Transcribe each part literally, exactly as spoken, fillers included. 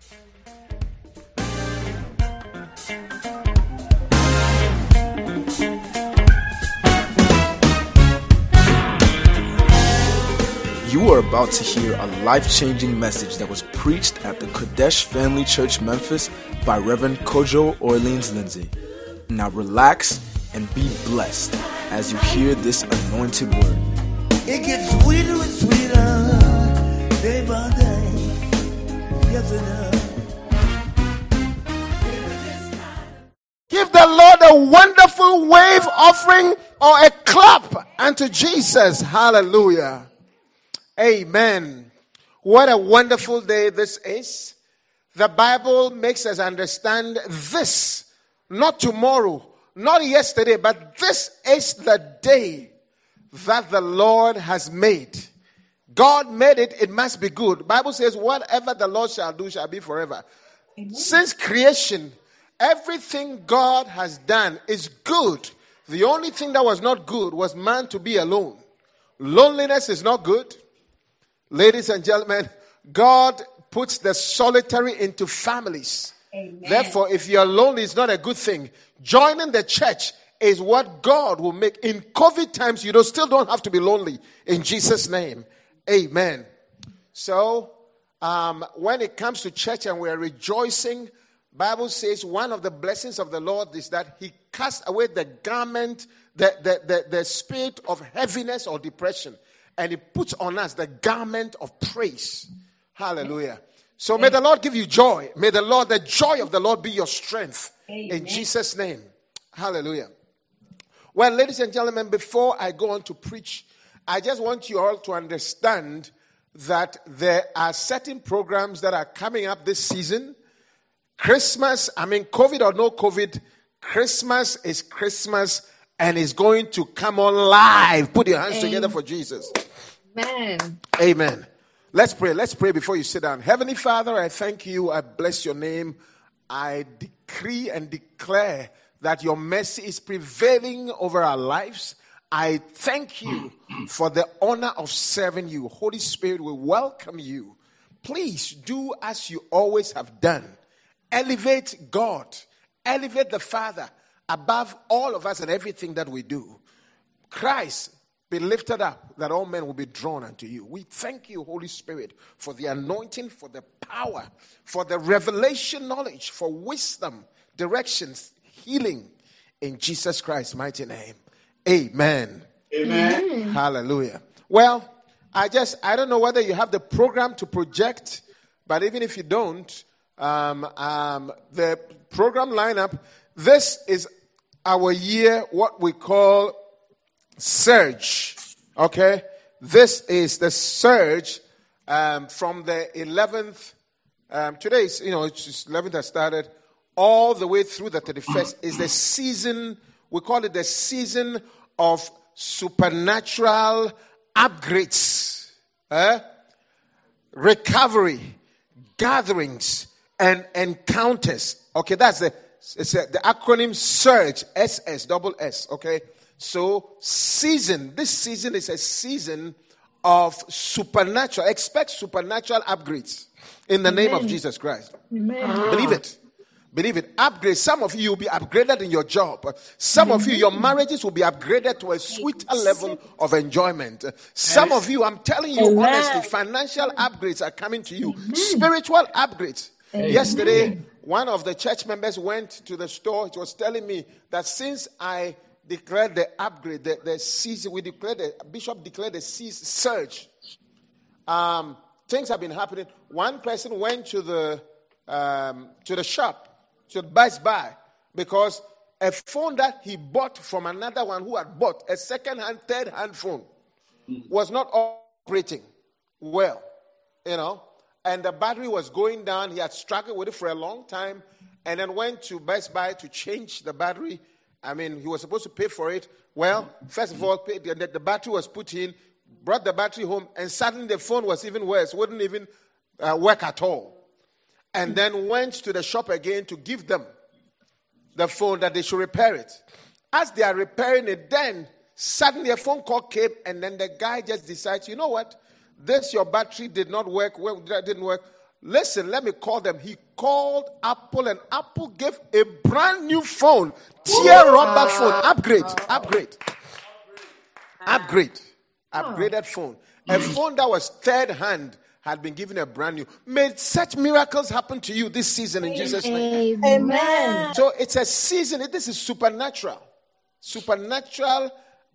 You are about to hear a life-changing message that was preached at the Kodesh Family Church Memphis by Reverend Kojo Orleans Lindsay. Now relax and be blessed as you hear this anointed word. It gets sweeter and sweeter day by day. Yes, it does. Give the Lord a wonderful wave offering or a clap unto Jesus. Hallelujah. Amen. What a wonderful day this is. The Bible makes us understand this, not tomorrow, not yesterday, but this is the day that the Lord has made. God made it, it must be good. The Bible says, whatever the Lord shall do shall be forever. Amen. Since creation, everything God has done is good. The only thing that was not good was man to be alone. Loneliness is not good. Ladies and gentlemen, God puts the solitary into families. Amen. Therefore, if you're lonely, it's not a good thing. Joining the church is what God will make. In COVID times, you don't, still don't have to be lonely. In Jesus' name, amen. So, um, when it comes to church and we're rejoicing, Bible says one of the blessings of the Lord is that he casts away the garment, the, the, the, the spirit of heaviness or depression. And he puts on us the garment of praise. Hallelujah. So may the Lord give you joy. May the Lord, the joy of the Lord be your strength. Amen. In Jesus' name. Hallelujah. Well, ladies and gentlemen, before I go on to preach, I just want you all to understand that there are certain programs that are coming up this season. Christmas, I mean, COVID or no COVID, Christmas is Christmas. And is going to come on live. Put your hands Amen. Together for Jesus. Amen. Amen. Let's pray. Let's pray before you sit down. Heavenly Father, I thank you. I bless your name. I decree and declare that your mercy is prevailing over our lives. I thank you for the honor of serving you. Holy Spirit, we welcome you. Please do as you always have done. Elevate God. Elevate the Father above all of us and everything that we do. Christ be lifted up, that all men will be drawn unto you. We thank you, Holy Spirit, for the anointing, for the power, for the revelation knowledge, for wisdom, directions, healing, in Jesus Christ's mighty name. Amen. Amen. Hallelujah. Well, I just, I don't know whether you have the program to project, but even if you don't, um, um, the program lineup, this is our year, what we call surge. Okay? This is the surge um, from the eleventh. Um, today is, you know, it's eleventh that started, all the way through the thirty-first is the season, we call it the season of supernatural upgrades, eh? recovery, gatherings, and encounters. Okay, that's the It's a, the acronym SURGE, S S, double S, okay? So, season, this season is a season of supernatural, expect supernatural upgrades in the Amen. Name of Jesus Christ. Amen. Believe it. Believe it. Upgrade. Some of you will be upgraded in your job. Some Amen. Of you, your marriages will be upgraded to a sweeter level of enjoyment. Some of you, I'm telling you Amen. Honestly, financial upgrades are coming to you. Amen. Spiritual upgrades. Amen. Yesterday, one of the church members went to the store. He was telling me that since I declared the upgrade, the, the season, we declared, the bishop declared the season surge. Um, things have been happening. One person went to the um, to the shop, to Best Buy, because a phone that he bought from another one who had bought a second-hand, third-hand phone was not operating well, you know. And the battery was going down. He had struggled with it for a long time. And then went to Best Buy to change the battery. I mean, he was supposed to pay for it. Well, first of all, the, the battery was put in, brought the battery home, and suddenly the phone was even worse. Wouldn't even uh, work at all. And then went to the shop again to give them the phone that they should repair it. As they are repairing it, then suddenly a phone call came, and then the guy just decides, you know what? This, your battery did not work, well, that didn't work. Listen, let me call them. He called Apple, and Apple gave a brand new phone. Tear rubber phone. Upgrade. Upgrade. Upgrade. Upgraded phone. A phone that was third hand had been given a brand new. May such miracles happen to you this season in Jesus' name. Amen. So it's a season. This is supernatural. Supernatural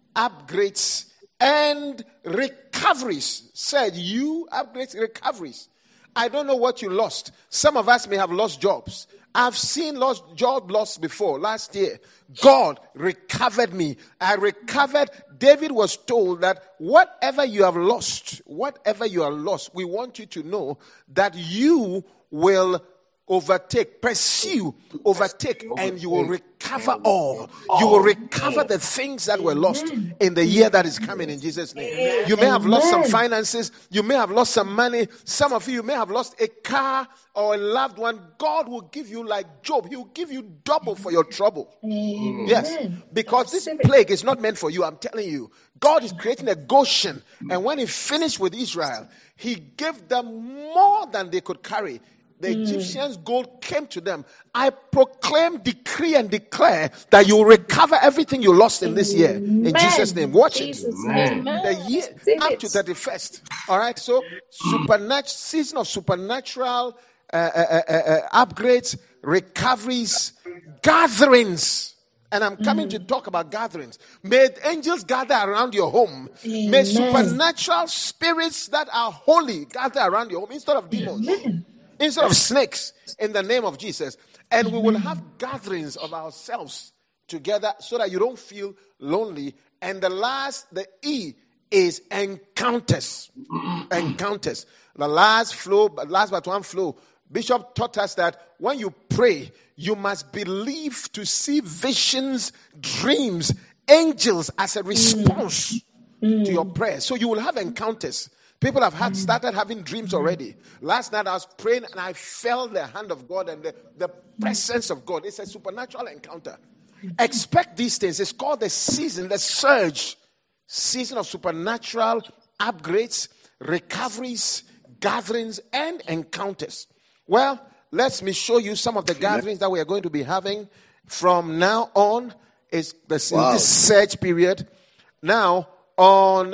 upgrades and recoveries. Said you upgrades, recoveries. I don't know what you lost. Some of us may have lost jobs. I've seen lost job loss before. Last year, God recovered me. I recovered. David was told that whatever you have lost, whatever you are lost, we want you to know that you will overtake, pursue, overtake, and you will recover all. You will recover the things that were lost in the year that is coming in Jesus' name. You may have lost some finances. You may have lost some money. Some of you may have lost a car or a loved one. God will give you like Job. He will give you double for your trouble. Amen. Yes, because this plague is not meant for you. I'm telling you. God is creating a Goshen. And when he finished with Israel, he gave them more than they could carry. The Egyptians' gold came to them. I proclaim, decree, and declare that you will recover everything you lost in this year. In Jesus' name. Watch Jesus' it. name. The year up to thirty-first. All right. So, supernatural season of supernatural uh, uh, uh, uh, upgrades, recoveries, gatherings. And I'm coming mm. to talk about gatherings. May angels gather around your home. Amen. May supernatural spirits that are holy gather around your home instead of demons. Amen. Instead of snakes, in the name of Jesus. And we will have gatherings of ourselves together so that you don't feel lonely. And the last, the E, is encounters. Encounters. The last flow, last but one flow, Bishop taught us that when you pray, you must believe to see visions, dreams, angels as a response mm. to your prayer. So you will have encounters. People have had started having dreams already. Last night I was praying and I felt the hand of God and the, the presence of God. It's a supernatural encounter. Expect these things. It's called the season, the surge. Season of supernatural upgrades, recoveries, gatherings, and encounters. Well, let me show you some of the gatherings that we are going to be having from now on. Is the wow. this surge period. Now, on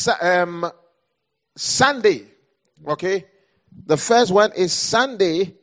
um, Sunday, okay? The first one is Sunday.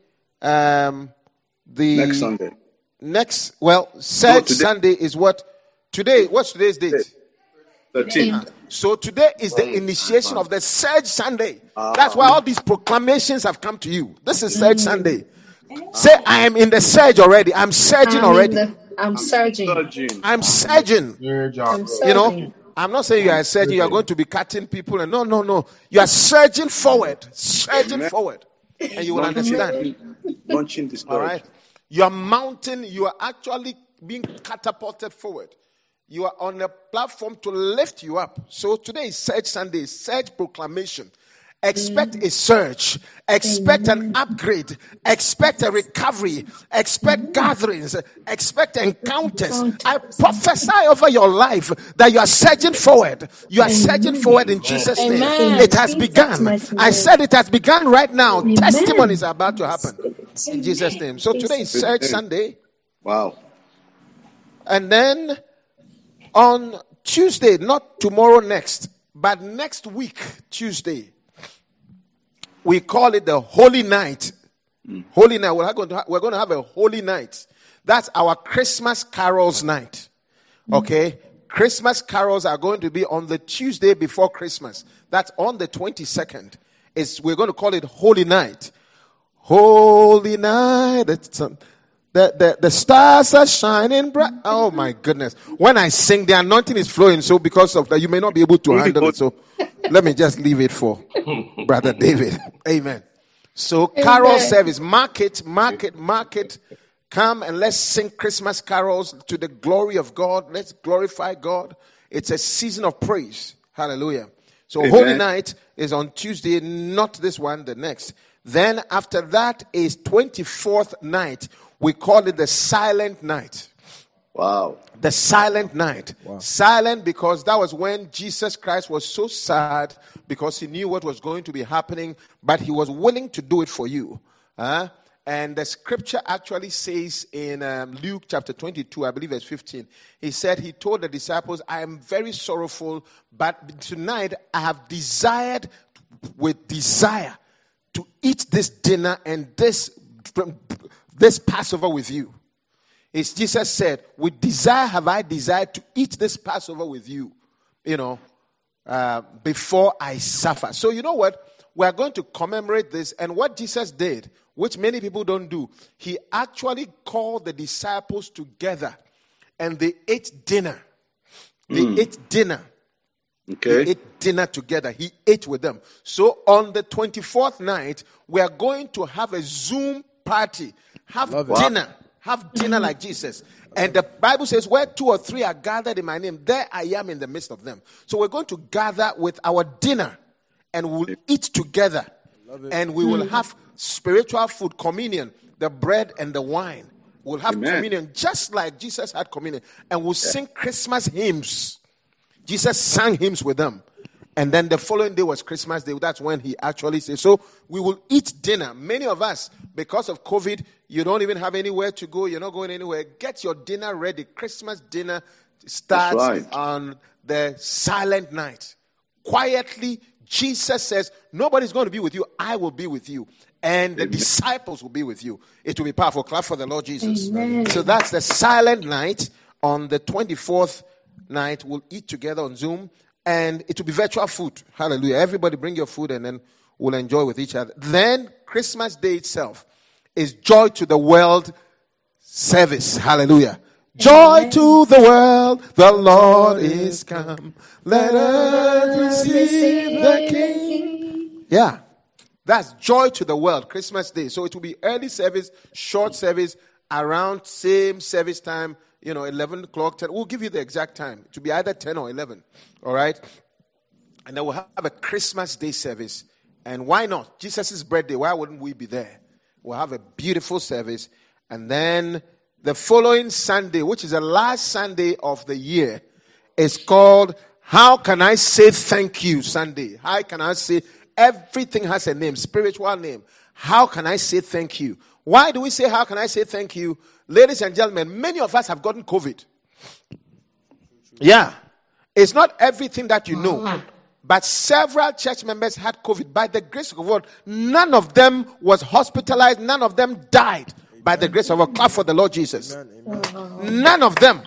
Um, the next Sunday. Next, well, Surge no, Sunday is what? Today, what's today's date? thirteenth. So today is the initiation of the Surge Sunday. Uh, That's why all these proclamations have come to you. This is Surge Sunday. Say, I am in the surge already. I'm surging I'm already. The, I'm surging. I'm surging. I'm surging. You know, I'm not saying you are surging, you are going to be cutting people. And no, no, no. You are surging forward. Surging forward. And you will understand. Launching this. All right. You are mounting. You are actually being catapulted forward. You are on a platform to lift you up. So today is Surge Sunday. Surge proclamation. Expect a surge. Expect an upgrade. Expect a recovery. Expect gatherings. Expect encounters. I prophesy over your life that you are surging forward. You are surging forward in Jesus' name. It has begun. I said it has begun right now. Testimonies are about to happen in Jesus' name. So today is Surge Sunday. Wow. And then on Tuesday, not tomorrow next, but next week, Tuesday, we call it the Holy Night. Mm. Holy Night. We're going, to ha- we're going to have a Holy Night. That's our Christmas carols night. Okay? Mm. Christmas carols are going to be on the Tuesday before Christmas. That's on the twenty-second. It's, we're going to call it Holy Night. Holy Night. That's, um, the, the, the stars are shining bright. Oh my goodness. When I sing, the anointing is flowing. So because of that, you may not be able to handle it. So let me just leave it for Brother David. Amen. So carol Amen. Service, mark it, mark it, mark it. Come and let's sing Christmas carols to the glory of God. Let's glorify God. It's a season of praise. Hallelujah. So Amen. Holy Night is on Tuesday, not this one, the next. Then after that is twenty-fourth night. We call it the Silent Night. Wow. The silent night. Wow. Silent because that was when Jesus Christ was so sad because he knew what was going to be happening, but he was willing to do it for you. Uh, and the scripture actually says in um, Luke chapter twenty-two, I believe verse fifteen, he said, he told the disciples, I am very sorrowful, but tonight I have desired with desire to eat this dinner and this, this Passover with you. It's Jesus said, with desire have I desired to eat this Passover with you, you know, uh, before I suffer. So you know what? We are going to commemorate this. And what Jesus did, which many people don't do, he actually called the disciples together and they ate dinner. They mm. ate dinner. Okay. They ate dinner together. He ate with them. So on the twenty-fourth night, we are going to have a Zoom party. Have Love dinner. It. Have dinner like Jesus. And the Bible says, where two or three are gathered in my name, there I am in the midst of them. So we're going to gather with our dinner and we'll eat together. And we will have spiritual food, communion, the bread and the wine. We'll have Amen. communion just like Jesus had communion. And we'll sing Christmas hymns. Jesus sang hymns with them. And then the following day was Christmas Day. That's when he actually said, so we will eat dinner. Many of us, because of COVID, you don't even have anywhere to go. You're not going anywhere. Get your dinner ready. Christmas dinner starts right. on the silent night. Quietly, Jesus says, nobody's going to be with you. I will be with you. And the Amen. disciples will be with you. It will be powerful. Clap for the Lord Jesus. Amen. So that's the silent night. On the twenty-fourth night, we'll eat together on Zoom. And it will be virtual food. Hallelujah. Everybody bring your food and then we'll enjoy with each other. Then Christmas Day itself is Joy to the World service. Hallelujah. Joy Amen. to the world, the Lord is come. Let us receive the King. Yeah. That's Joy to the World, Christmas Day. So it will be early service, short service, around same service time, you know, eleven o'clock. ten We'll give you the exact time. It will be either ten or eleven. All right? And then we'll have a Christmas Day service. And why not? Jesus' birthday, why wouldn't we be there? We'll have a beautiful service. And then the following Sunday, which is the last Sunday of the year, is called How Can I Say Thank You Sunday. How can I say, everything has a name, spiritual name. How can I say thank you? Why do we say, how can I say thank you? Ladies and gentlemen, many of us have gotten COVID. Yeah. It's not everything that you know. But several church members had COVID. By the grace of God, none of them was hospitalized. None of them died. By the grace of God. Clap for the Lord Jesus. Amen, amen. None of them.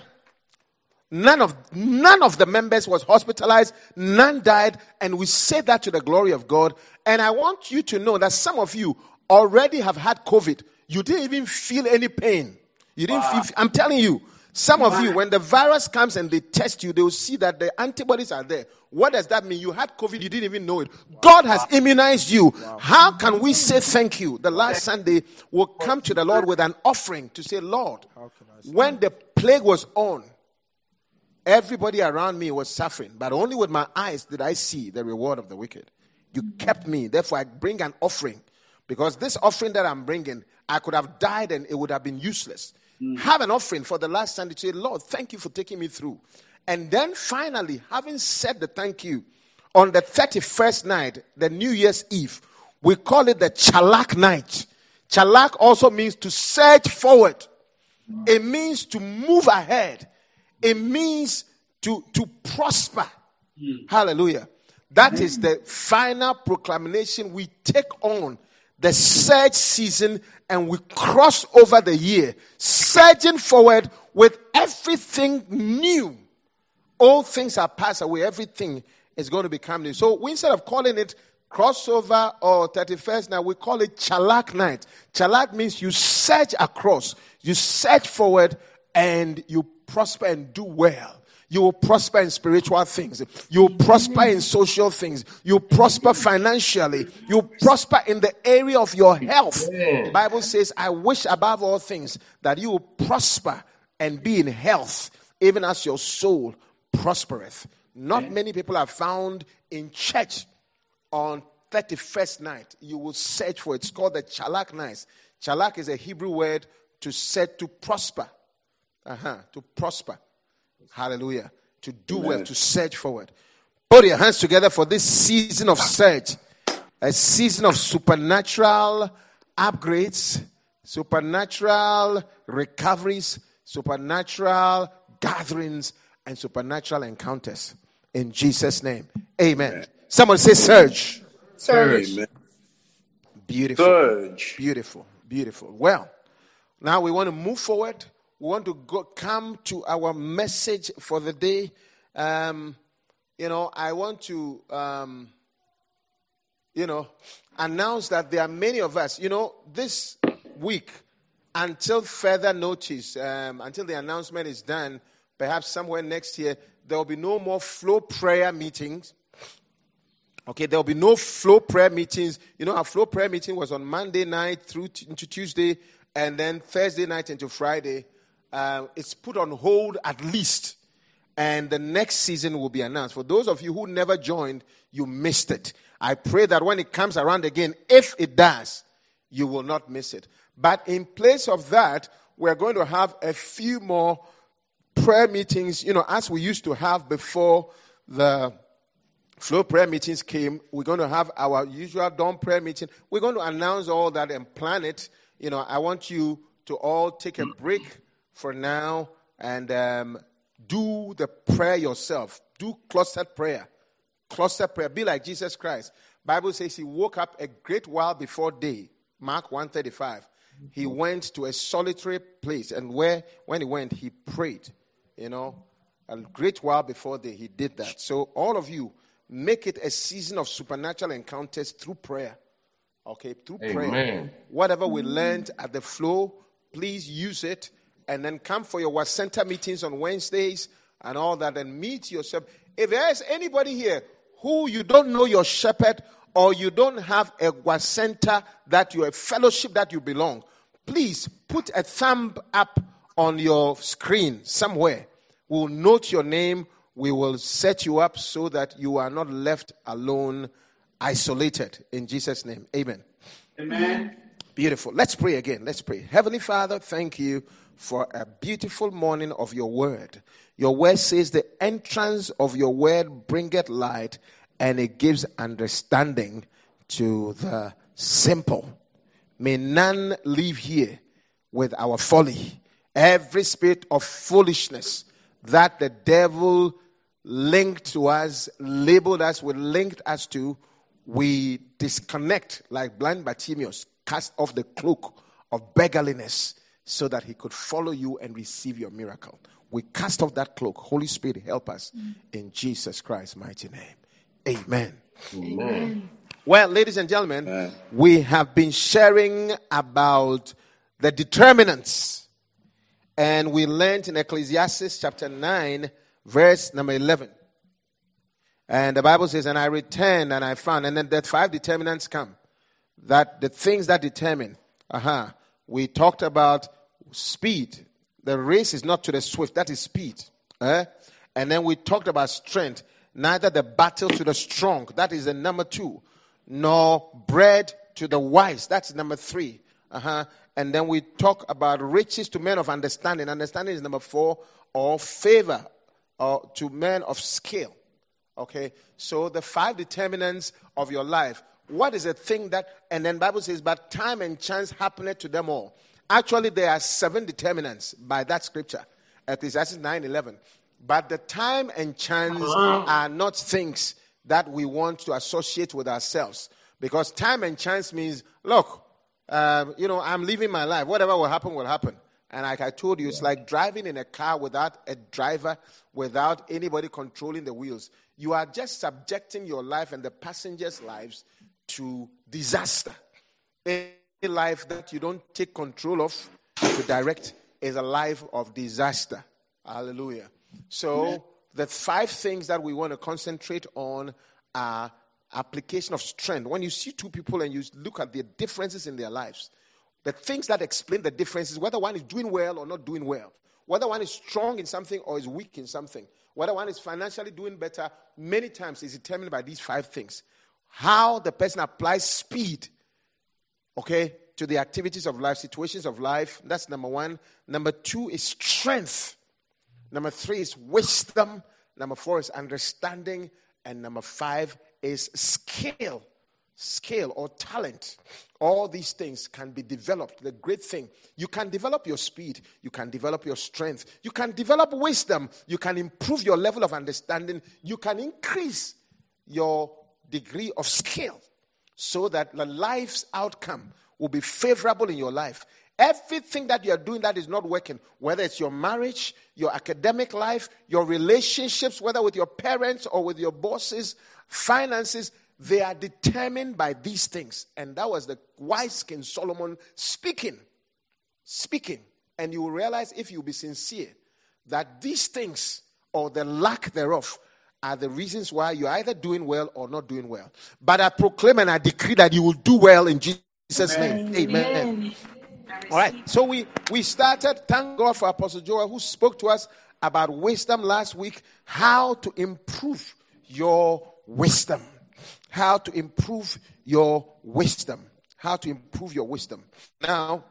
None of none of the members was hospitalized. None died. And we say that to the glory of God. And I want you to know that some of you already have had COVID. You didn't even feel any pain. You didn't wow. feel. I'm telling you. Some of you, when the virus comes and they test you, they will see that the antibodies are there. What does that mean? You had COVID, you didn't even know it. God has immunized you. How can we say thank you? The last Sunday, we'll come to the Lord with an offering to say, Lord, when the plague was on, everybody around me was suffering, but only with my eyes did I see the reward of the wicked. You kept me. Therefore, I bring an offering. Because this offering that I'm bringing, I could have died and it would have been useless. Have an offering for the last Sunday to say, Lord, thank you for taking me through. And then finally, having said the thank you, on the thirty-first night, the New Year's Eve, we call it the Chalak night. Chalak also means to surge forward. It means to move ahead. It means to, to prosper. Mm. Hallelujah. That mm. is the final proclamation we take on the surge season, and we cross over the year, surging forward with everything new. All things are passed away. Everything is going to become new. So we, instead of calling it crossover or thirty-first night, we call it Chalak night. Chalak means you surge across, you surge forward, and you prosper and do well. You will prosper in spiritual things. You will prosper in social things. You will prosper financially. You will prosper in the area of your health. The Bible says, I wish above all things that you will prosper and be in health, even as your soul prospereth. Not many people are found in church on thirty-first night. You will search for it. It's called the Chalak night. Chalak is a Hebrew word to set to prosper. Uh-huh. To prosper. Hallelujah. To do Amen. well, to surge forward. Put your hands together for this season of surge. A season of supernatural upgrades, supernatural recoveries, supernatural gatherings, and supernatural encounters. In Jesus' name. Amen. Amen. Someone say surge. Surge. Amen. Beautiful. Surge. Beautiful. Beautiful. Well, now we want to move forward. We want to go come to our message for the day. Um, you know, I want to, um, you know, announce that there are many of us. You know, this week, until further notice, um, until the announcement is done, perhaps somewhere next year, there will be no more flow prayer meetings. Okay, there will be no flow prayer meetings. You know, our flow prayer meeting was on Monday night through t- into Tuesday, and then Thursday night into Friday. Uh, it's put on hold at least, and the next season will be announced. For those of you who never joined, you missed it. I pray that when it comes around again, if it does, you will not miss it. But in place of that, we're going to have a few more prayer meetings, you know, as we used to have before the flow prayer meetings came. We're going to have our usual dawn prayer meeting. We're going to announce all that and plan it. You know, I want you to all take a break for now and um, do the prayer yourself. Do clustered prayer. Clustered prayer. Be like Jesus Christ. Bible says he woke up a great while before day. Mark one thirty-five. He went to a solitary place, and where when he went, he prayed. You know, a great while before day, he did that. So all of you, make it a season of supernatural encounters through prayer. Okay, through Amen. Prayer. Whatever we learned at the flow, please use it. And then come for your Word Center meetings on Wednesdays and all that, and meet yourself. If there is anybody here who you don't know your shepherd, or you don't have a Word Center that you a fellowship that you belong, please put a thumb up on your screen somewhere. We'll note your name. We will set you up so that you are not left alone, isolated. In Jesus' name, amen. Amen. Beautiful. Let's pray again. Let's pray. Heavenly Father, thank you for a beautiful morning of your word. Your word says the entrance of your word bringeth light, and it gives understanding to the simple. May none leave here with our folly. Every spirit of foolishness that the devil linked to us, labeled us, we linked us to, we disconnect like blind Bartimaeus, cast off the cloak of beggarliness so that he could follow you and receive your miracle. We cast off that cloak. Holy Spirit, help us in Jesus Christ's mighty name. Amen. Amen. Well, ladies and gentlemen, Amen. We have been sharing about the determinants. And we learned in Ecclesiastes chapter nine, verse number eleven. And the Bible says, and I returned and I found, and then that five determinants come. That the things that determine. Uh-huh. We talked about speed. The race is not to the swift, that is speed. Eh? And then we talked about strength. Neither the battle to the strong, that is the number two. Nor bread to the wise, that's number three. Uh-huh. And then we talk about riches to men of understanding. Understanding is number four. Or favor or to men of skill. Okay. So the five determinants of your life. What is the thing that, and then Bible says, but time and chance happeneth to them all. Actually, there are seven determinants by that scripture. Ecclesiastes nine eleven. But the time and chance are not things that we want to associate with ourselves. Because time and chance means, look, uh, you know, I'm living my life. Whatever will happen, will happen. And like I told you, it's like driving in a car without a driver, without anybody controlling the wheels. You are just subjecting your life and the passengers' lives to disaster. Any life that you don't take control of to direct is a life of disaster. Hallelujah. So the five things that we want to concentrate on are application of strength. When you see two people and you look at the differences in their lives, the things that explain the differences, whether one is doing well or not doing well, whether one is strong in something or is weak in something, whether one is financially doing better, many times is determined by these five things. How the person applies speed, okay, to the activities of life, situations of life. That's number one. Number two is strength. Number three is wisdom. Number four is understanding. And number five is skill. Skill or talent. All these things can be developed. The great thing, you can develop your speed. You can develop your strength. You can develop wisdom. You can improve your level of understanding. You can increase your degree of skill so that the life's outcome will be favorable in your life. Everything that you are doing that is not working, whether it's your marriage, your academic life, your relationships, whether with your parents or with your bosses, finances, they are determined by these things. And that was the wise King Solomon speaking. Speaking. And you will realize, if you be sincere, that these things or the lack thereof are the reasons why you're either doing well or not doing well. But I proclaim and I decree that you will do well in Jesus' name. Amen. Amen. All right. So we, we started. Thank God for Apostle Joel, who spoke to us about wisdom last week. How to improve your wisdom. How to improve your wisdom. How to improve your wisdom. Now,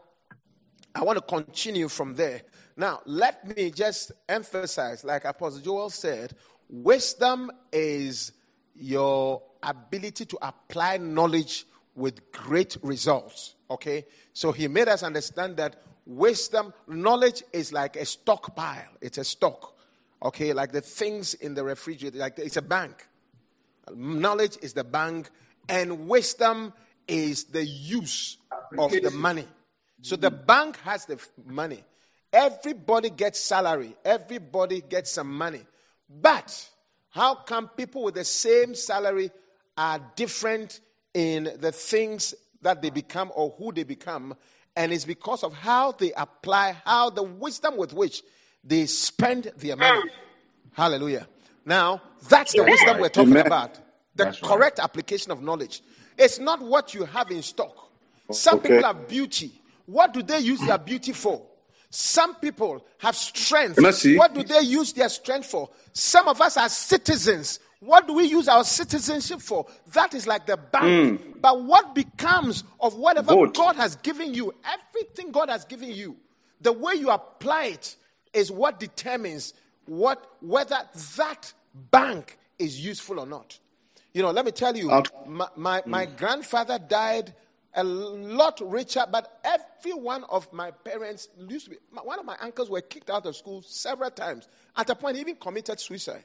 I want to continue from there. Now, let me just emphasize, like Apostle Joel said, wisdom is your ability to apply knowledge with great results. Okay? So he made us understand that wisdom, knowledge is like a stockpile. It's a stock. Okay? Like the things in the refrigerator. Like it's a bank. Knowledge is the bank, and wisdom is the use of the money. So the bank has the money. Everybody gets salary. Everybody gets some money. But how come people with the same salary are different in the things that they become or who they become? And it's because of how they apply, how the wisdom with which they spend their money. Hallelujah. Now, that's the wisdom we're talking Amen. About. The that's correct right. application of knowledge. It's not what you have in stock. Some okay. people have beauty. What do they use their beauty for? Some people have strength. What do they use their strength for? Some of us are citizens. What do we use our citizenship for? That is like the bank. Mm. But what becomes of whatever Vote. God has given you, everything God has given you, the way you apply it is what determines what whether that bank is useful or not. You know, let me tell you, my, my, my mm. grandfather died a lot richer, but every one of my parents used to be, one of my uncles were kicked out of school several times. At a point, he even committed suicide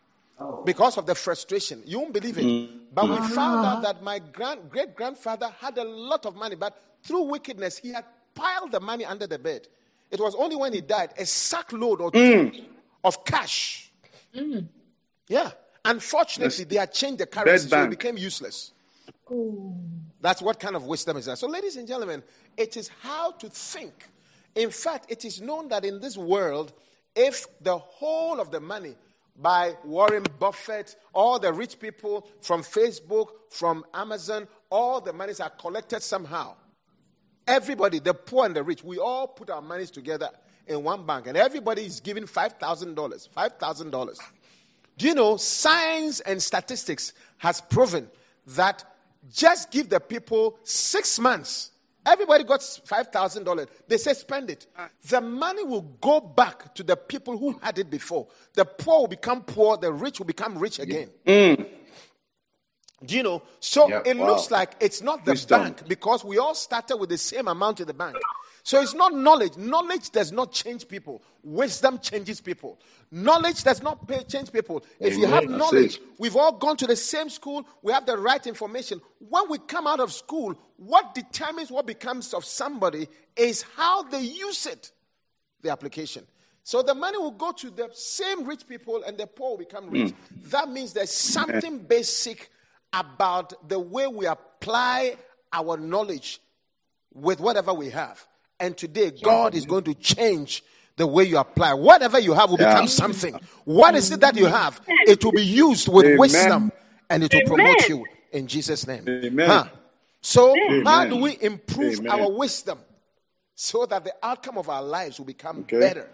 oh. because of the frustration. You won't believe it. Mm. But we found out that my grand, great-grandfather had a lot of money, but through wickedness, he had piled the money under the bed. It was only when he died, a sackload or two mm. of cash. Mm. Yeah. Unfortunately, they had changed the currency, so it became useless. Ooh. That's what kind of wisdom is that. So, ladies and gentlemen, it is how to think. In fact, it is known that in this world, if the whole of the money by Warren Buffett, all the rich people from Facebook, from Amazon, all the monies are collected somehow. Everybody, the poor and the rich, we all put our monies together in one bank, and everybody is giving five thousand dollars. five thousand dollars. Do you know, science and statistics has proven that just give the people six months. Everybody got five thousand dollars. They say spend it. The money will go back to the people who had it before. The poor will become poor. The rich will become rich again. Mm. Do you know? So yep. it wow. looks like it's not the Wisdom. bank because we all started with the same amount in the bank. So it's not knowledge. Knowledge does not change people. Wisdom changes people. Knowledge does not pay, change people. If you have knowledge, we've all gone to the same school. We have the right information. When we come out of school, what determines what becomes of somebody is how they use it, the application. So the money will go to the same rich people and the poor will become rich. Mm. That means there's something basic about the way we apply our knowledge with whatever we have. And today, God is going to change the way you apply. Whatever you have will yeah. become something. What is it that you have? It will be used with Amen. wisdom, and it will Amen. promote you in Jesus' name. Amen. Huh? So, Amen. how do we improve Amen. our wisdom so that the outcome of our lives will become okay. better?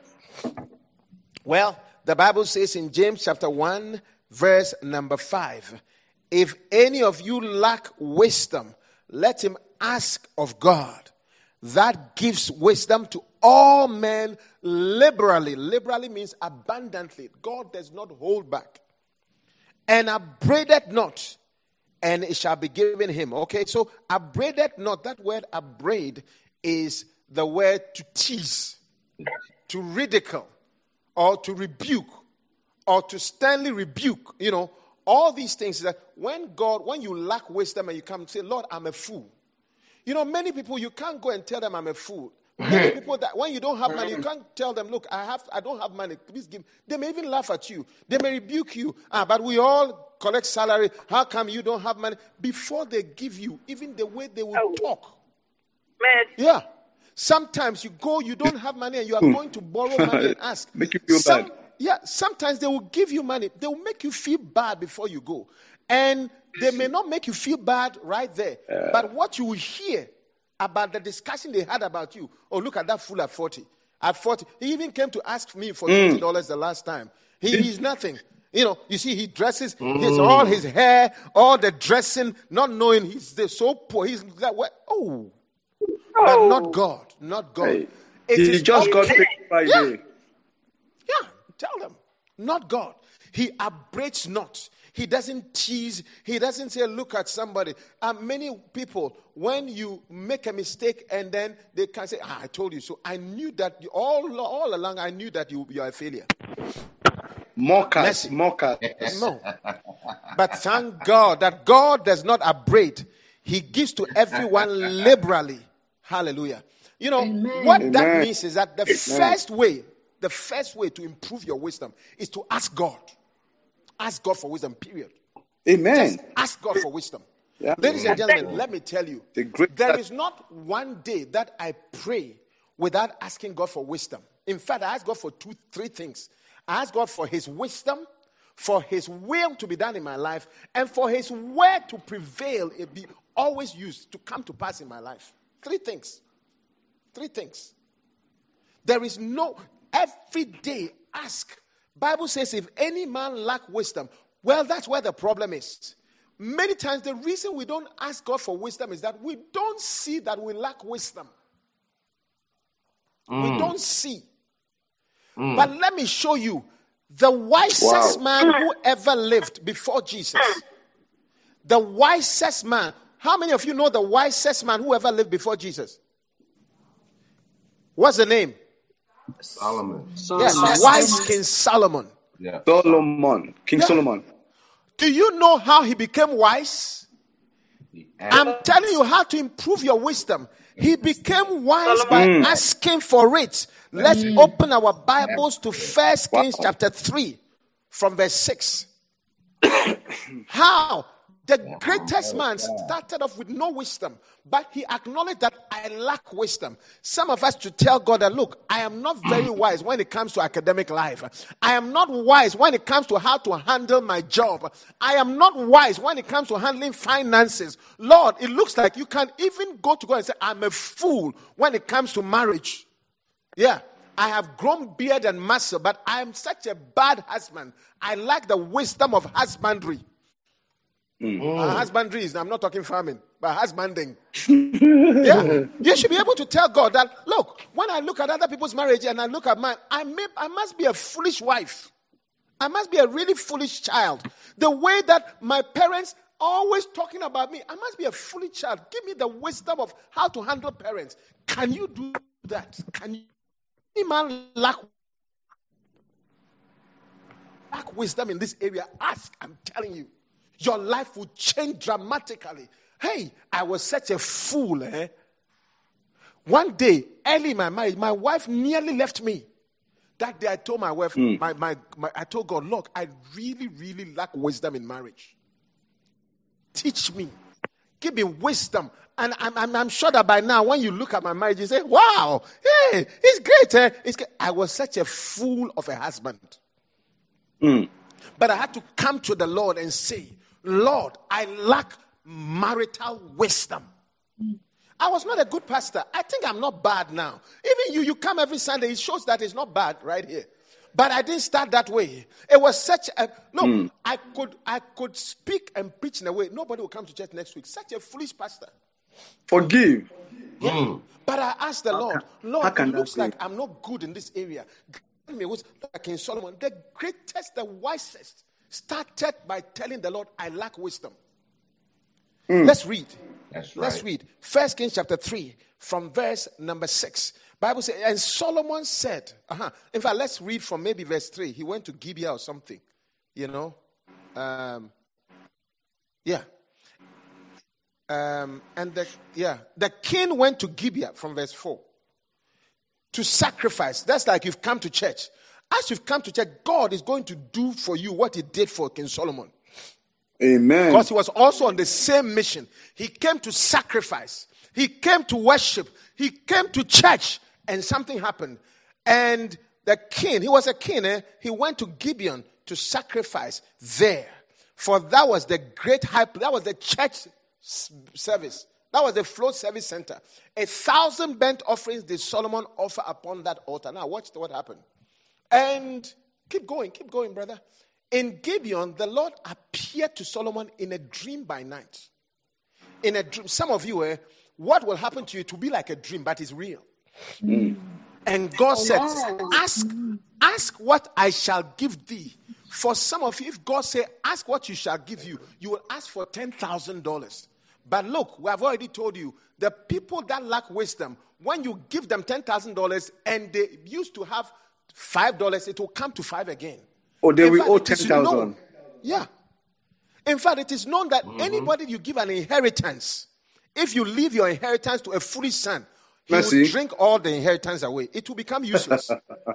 Well, the Bible says in James chapter one, verse number five, if any of you lack wisdom, let him ask of God, that gives wisdom to all men liberally. Liberally means abundantly. God does not hold back. And upbraideth not, and it shall be given him. Okay, so upbraideth not, that word upbraid is the word to tease, to ridicule, or to rebuke, or to sternly rebuke. You know, all these things that when God, when you lack wisdom and you come and say, Lord, I'm a fool. You know, many people, you can't go and tell them I'm a fool. Many people that when you don't have money, you can't tell them, look, I have, I don't have money. Please give. They may even laugh at you. They may rebuke you. Ah, but we all collect salary. How come you don't have money? Before they give you, even the way they will oh. talk. Man. Yeah. Sometimes you go, you don't have money, and you are going to borrow money and ask. Make you feel Some, bad. Yeah. Sometimes they will give you money. They will make you feel bad before you go, and they may not make you feel bad right there. Uh, but what you will hear about the discussion they had about you. Oh, look at that fool at forty. At forty, he even came to ask me for twenty dollars mm. the last time. He is nothing. You know, you see, he dresses, mm. his, all his hair, all the dressing, not knowing he's so poor. He's like, what? Oh. oh. But not God. Not God. Hey, it he is just got paid by yeah. day. Yeah, tell them. Not God. He upbraids not. He doesn't tease. He doesn't say, look at somebody. And many people, when you make a mistake and then they can say, ah, I told you so. I knew that you, all, all along, I knew that you, you are a failure. Mockers, mockers. No. But thank God that God does not upbraid. He gives to everyone liberally. Hallelujah. You know, Amen. what Amen. that means is that the Amen. first way, the first way to improve your wisdom is to ask God. Ask God for wisdom, period. Amen. Just ask God for wisdom. Yeah. Ladies and gentlemen, let me tell you, The great- there is not one day that I pray without asking God for wisdom. In fact, I ask God for two, three things. I ask God for his wisdom, for his will to be done in my life, and for his word to prevail, it be always used to come to pass in my life. Three things. Three things. There is no, every day ask. Bible says if any man lack wisdom, well, that's where the problem is. Many times the reason we don't ask God for wisdom is that we don't see that we lack wisdom. Mm. We don't see. Mm. But let me show you the wisest wow. man who ever lived before Jesus. The wisest man. How many of you know the wisest man who ever lived before Jesus? What's the name? Solomon. Yes, wise King Solomon. Yeah. Solomon. King yeah. Solomon. Do you know how he became wise? I'm telling you how to improve your wisdom. He became wise by mm. asking for it. Let's mm. open our Bibles to First Kings wow. chapter three from verse six. How? The greatest man started off with no wisdom, but he acknowledged that I lack wisdom. Some of us should tell God that, look, I am not very wise when it comes to academic life. I am not wise when it comes to how to handle my job. I am not wise when it comes to handling finances. Lord, it looks like you can't even go to God and say, I'm a fool when it comes to marriage. Yeah. I have grown beard and muscle, but I am such a bad husband. I lack the wisdom of husbandry. Mm. Uh, husbandry is, I'm not talking farming, but husbanding. Yeah. You should be able to tell God that, look, when I look at other people's marriage and I look at mine, I, may, I must be a foolish wife. I must be a really foolish child. The way that my parents always talking about me, I must be a foolish child. Give me the wisdom of how to handle parents. Can you do that? Can you? Any man lack, lack wisdom in this area? Ask, I'm telling you. Your life will change dramatically. Hey, I was such a fool, eh? One day, early in my marriage, my wife nearly left me. That day I told my wife, mm. my, my, my, I told God, look, I really, really lack wisdom in marriage. Teach me. Give me wisdom. And I'm, I'm, I'm sure that by now, when you look at my marriage, you say, wow, hey, it's great, eh? It's great. I was such a fool of a husband. Mm. But I had to come to the Lord and say, Lord, I lack marital wisdom. Mm. I was not a good pastor. I think I'm not bad now. Even you, you come every Sunday. It shows that it's not bad right here. But I didn't start that way. It was such a look. Mm. I could I could speak and preach in a way nobody will come to church next week. Such a foolish pastor. Forgive. Yeah. Mm. But I asked the Lord, how Lord, can it that looks be? like I'm not good in this area. Grant me wisdom. Like in Solomon, the greatest, the wisest, started by telling the Lord, I lack wisdom. Let's read. That's Let's right. read. First Kings chapter three, from verse number six. Bible says, and Solomon said, uh-huh. In fact, let's read from maybe verse three. He went to Gibeah or something, you know. Um, yeah. Um, and the yeah, the king went to Gibeah from verse four to sacrifice. That's like you've come to church. As you've come to church, God is going to do for you what he did for King Solomon. Amen. Because he was also on the same mission. He came to sacrifice. He came to worship. He came to church. And something happened. And the king, he was a king, eh? He went to Gibeon to sacrifice there. For that was the great high, that was the church service. That was the float service center. A thousand burnt offerings did Solomon offer upon that altar. Now watch what happened. And keep going, keep going, brother. In Gibeon, the Lord appeared to Solomon in a dream by night. In a dream, some of you, eh, what will happen to you to be like a dream, but it's real. Mm. And God said, ask, ask what I shall give thee. For some of you, if God say, ask what you shall give you, you will ask for ten thousand dollars. But look, we have already told you, the people that lack wisdom, when you give them ten thousand dollars and they used to have five dollars, it will come to five again. Oh, they In will fact, owe it ten is thousand. known- Yeah. In fact, it is known that Mm-hmm. anybody you give an inheritance, if you leave your inheritance to a foolish son, he Mercy. will drink all the inheritance away. It will become useless.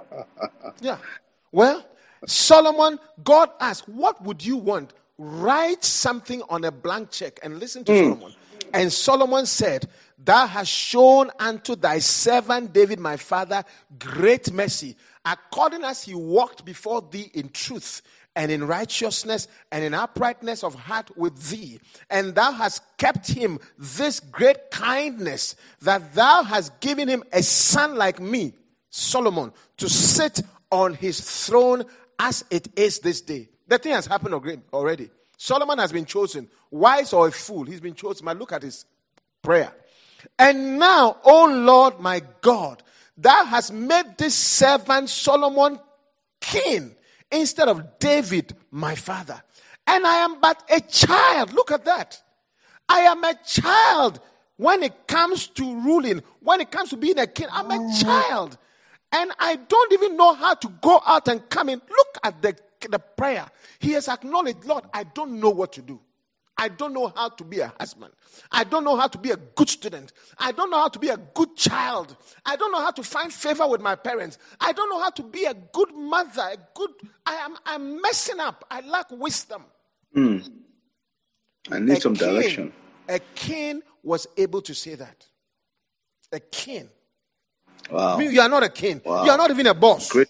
Yeah. Well, Solomon, God asked, what would you want? Write something on a blank check and listen to Solomon. And Solomon said, thou hast shown unto thy servant David, my father, great mercy, according as he walked before thee in truth and in righteousness and in uprightness of heart with thee. And thou hast kept him this great kindness, that thou hast given him a son like me, Solomon, to sit on his throne as it is this day. The thing has happened already. Solomon has been chosen, wise or a fool. He's been chosen. But look at his prayer. And now, O Lord my God, thou hast made this servant Solomon king instead of David my father. And I am but a child. Look at that. I am a child when it comes to ruling, when it comes to being a king. I'm a child. And I don't even know how to go out and come in. Look at the, the prayer. He has acknowledged, Lord, I don't know what to do. I don't know how to be a husband. I don't know how to be a good student. I don't know how to be a good child. I don't know how to find favor with my parents. I don't know how to be a good mother, a good, I am I'm messing up. I lack wisdom. Mm. I need A some king- direction. A king was able to say that. A king. Wow. I mean, you are not a king. Wow. You are not even a boss. Great.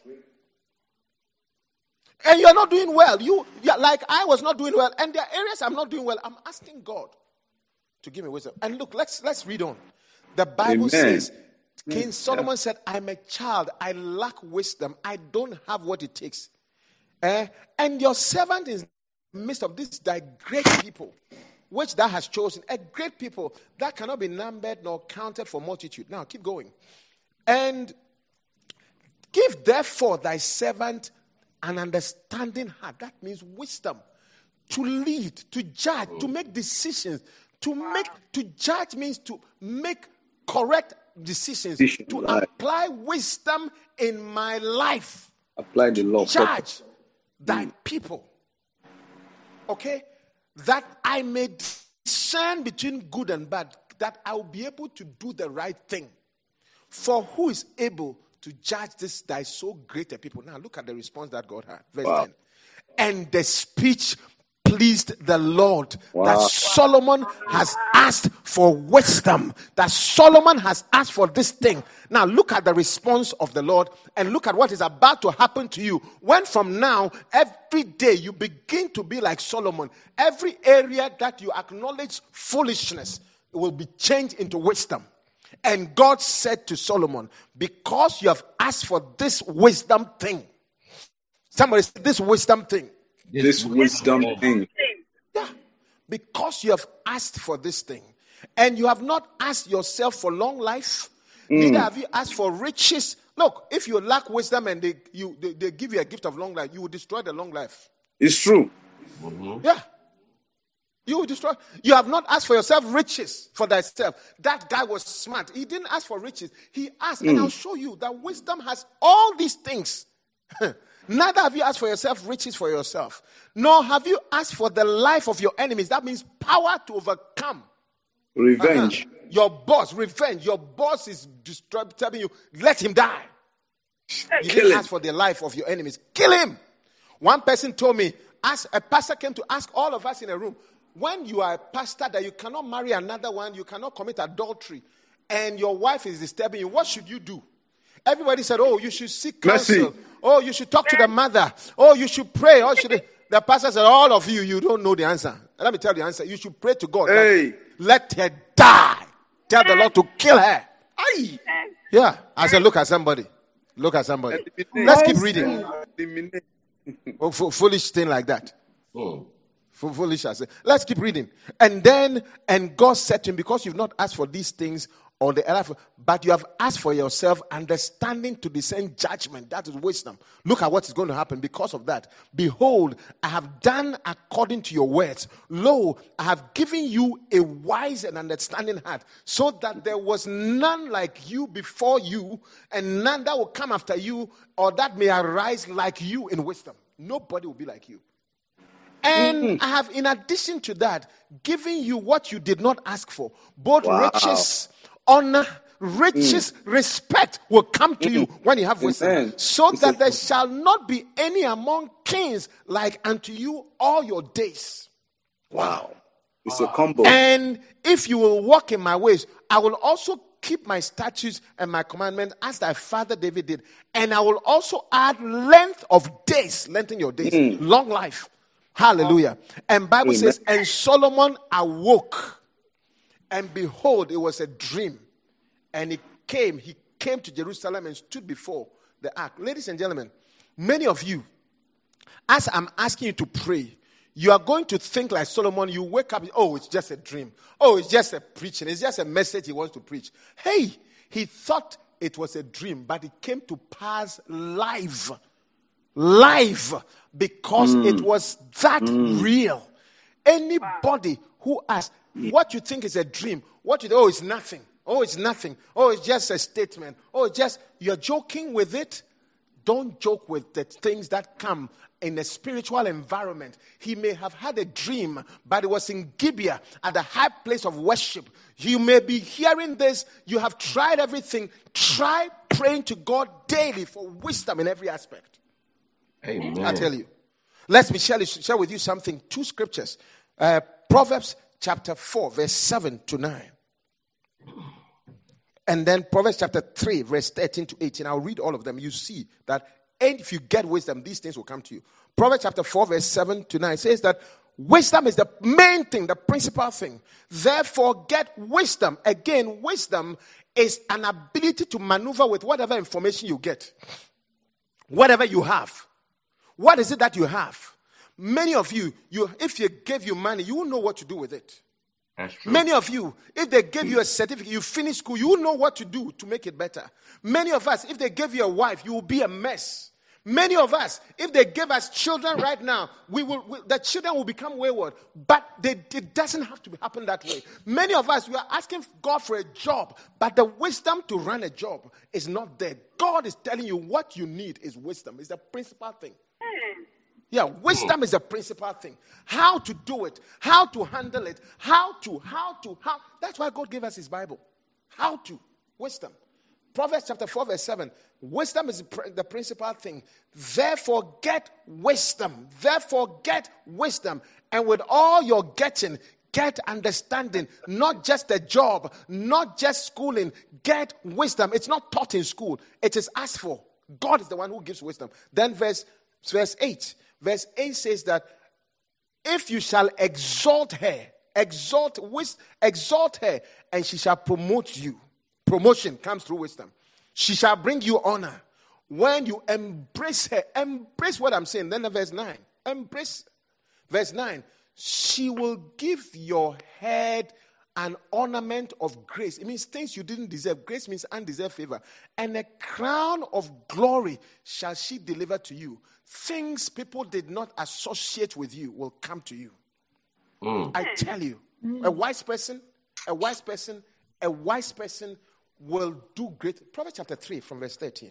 And you are not doing well. You, yeah, like I was not doing well. And there are areas I'm not doing well. I'm asking God to give me wisdom. And look, let's let's read on. The Bible Amen. says, King Solomon said, I'm a child. I lack wisdom. I don't have what it takes. Eh? And your servant is in the midst of this thy great people, which thou hast chosen. A great people that cannot be numbered nor counted for multitude. Now, keep going. And give therefore thy servant an understanding heart. That means wisdom. To lead, to judge, to make decisions. To make, to judge means to make correct decisions. Decision, To right. apply wisdom in my life. Apply the law. Judge thy people. Okay? That I may discern between good and bad. That I will be able to do the right thing. For who is able to judge this thy so great a people? Now look at the response that God had. Verse Wow. ten. And the speech pleased the Lord, Wow. that Solomon has asked for wisdom. That Solomon has asked for this thing. Now look at the response of the Lord and look at what is about to happen to you. When from now, every day you begin to be like Solomon. Every area that you acknowledge foolishness will be changed into wisdom. And God said to Solomon, because you have asked for this wisdom thing. Somebody said this wisdom thing. This wisdom thing. Yeah. Because you have asked for this thing. And you have not asked yourself for long life, Mm. neither have you asked for riches. Look, if you lack wisdom and they, you, they, they give you a gift of long life, you will destroy the long life. It's true. Yeah. You will destroy. You have not asked for yourself riches for thyself. That guy was smart. He didn't ask for riches. He asked, and I'll show you that wisdom has all these things. Neither have you asked for yourself riches for yourself, nor have you asked for the life of your enemies. That means power to overcome. Revenge. Uh-huh. Your boss, revenge. Your boss is destroying, telling you, let him die. You Kill didn't him. ask for the life of your enemies. Kill him. One person told me, ask, a pastor came to ask all of us in a room, when you are a pastor that you cannot marry another one, you cannot commit adultery, and your wife is disturbing you, what should you do? Everybody said, oh, you should seek counsel. Mercy. Oh, you should talk to the mother. Oh, you should pray. Oh, should the pastor said, all of you, you don't know the answer. Let me tell you the answer. You should pray to God. Hey. Let her die. Tell the Lord to kill her. Aye. Yeah. I said, look at somebody. Look at somebody. Let's keep reading. Oh, fo- foolish thing like that. Oh. Fo- Foolish. I said. Let's keep reading. And then, and God said to him, because you've not asked for these things or the life, but you have asked for yourself understanding to discern judgment. That is wisdom. Look at what is going to happen because of that. Behold, I have done according to your words. Lo, I have given you a wise and understanding heart, so that there was none like you before you, and none that will come after you, or that may arise like you in wisdom. Nobody will be like you. And mm-hmm. I have, in addition to that, given you what you did not ask for, both Wow. riches, honor, riches, mm. respect will come to mm. you when you have wisdom. Amen. So that there shall not be any among kings like unto you all your days. Wow. It's a combo. And if you will walk in my ways, I will also keep my statutes and my commandments as thy father David did. And I will also add length of days, lengthen your days, mm. long life. Hallelujah. And Bible Amen. Says, and Solomon awoke, and behold, it was a dream. And he came, he came to Jerusalem and stood before the ark. Ladies and gentlemen, many of you, as I'm asking you to pray, you are going to think like Solomon. You wake up, oh, it's just a dream. Oh, it's just a preaching. It's just a message he wants to preach. Hey, he thought it was a dream, but it came to pass live. Live, because mm. it was that mm. real. Anybody who asks, what you think is a dream, what you oh, it's nothing. Oh, it's nothing. Oh, it's just a statement. Oh, it's just, you're joking with it. Don't joke with the things that come in a spiritual environment. He may have had a dream, but it was in Gibeah at the high place of worship. You may be hearing this. You have tried everything. Try praying to God daily for wisdom in every aspect. Amen. I tell you. Let me share, share with you something. Two scriptures. Uh, Proverbs chapter four, verse seven to nine. And then Proverbs chapter three, verse thirteen to eighteen. I'll read all of them. You see that and if you get wisdom, these things will come to you. Proverbs chapter four, verse seven to nine says that wisdom is the main thing, the principal thing. Therefore, get wisdom. Again, wisdom is an ability to maneuver with whatever information you get. Whatever you have. What is it that you have? Many of you, you if they gave you money, you will know what to do with it. That's true. Many of you, if they gave you a certificate, you finish school, you will know what to do to make it better. Many of us, if they gave you a wife, you will be a mess. Many of us, if they gave us children right now, we will we, the children will become wayward. But they, it doesn't have to happen that way. Many of us, we are asking God for a job, but the wisdom to run a job is not there. God is telling you what you need is wisdom. It's the principal thing. Yeah, wisdom is the principal thing. How to do it, how to handle it, how to, how to, how. That's why God gave us his Bible. How to, wisdom. Proverbs chapter four, verse seven. Wisdom is the principal thing. Therefore, get wisdom. Therefore, get wisdom. And with all your getting, get understanding. Not just a job, not just schooling. Get wisdom. It's not taught in school. It is asked for. God is the one who gives wisdom. Then verse, verse eight. Verse eight says that if you shall exalt her, exalt, wis- exalt her, and she shall promote you. Promotion comes through wisdom. She shall bring you honor. When you embrace her, embrace what I'm saying. Then verse nine. Embrace. Verse nine. She will give your head an ornament of grace. It means things you didn't deserve. Grace means undeserved favor. And a crown of glory shall she deliver to you. Things people did not associate with you will come to you. Mm. I tell you, a wise person, a wise person, a wise person will do great. Proverbs chapter three from verse thirteen.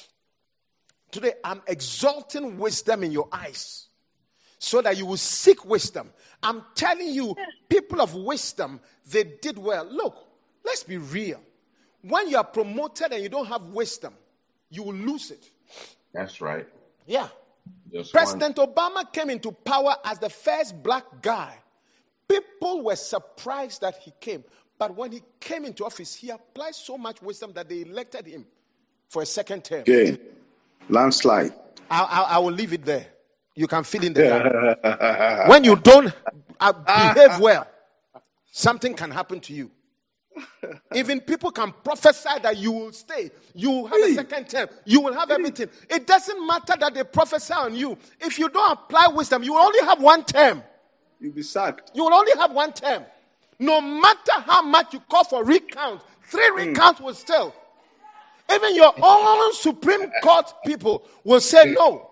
Today, I'm exalting wisdom in your eyes so that you will seek wisdom. I'm telling you, people of wisdom, they did well. Look, let's be real. When you are promoted and you don't have wisdom, you will lose it. That's right. Yeah. Just President one. Obama came into power as the first black guy. People were surprised that he came. But when he came into office, he applied so much wisdom that they elected him for a second term. Okay. Landslide. I, I, I will leave it there. You can fill in the gap. When you don't uh, behave well, something can happen to you. Even people can prophesy that you will stay. You will have a second term. You will have everything. It doesn't matter that they prophesy on you. If you don't apply wisdom, you will only have one term. You'll be sacked. You will only have one term. No matter how much you call for recount, three recounts will still. Even your own Supreme Court people will say no.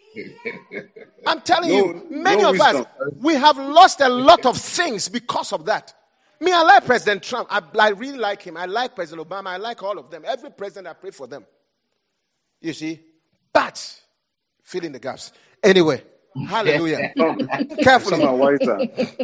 I'm telling no, you, many no of wisdom. us, we have lost a lot of things because of that. Me, I like President Trump. I, I really like him. I like President Obama. I like all of them. Every president, I pray for them. You see? But, fill in the gaps. Anyway, hallelujah. Carefully. Some are wiser.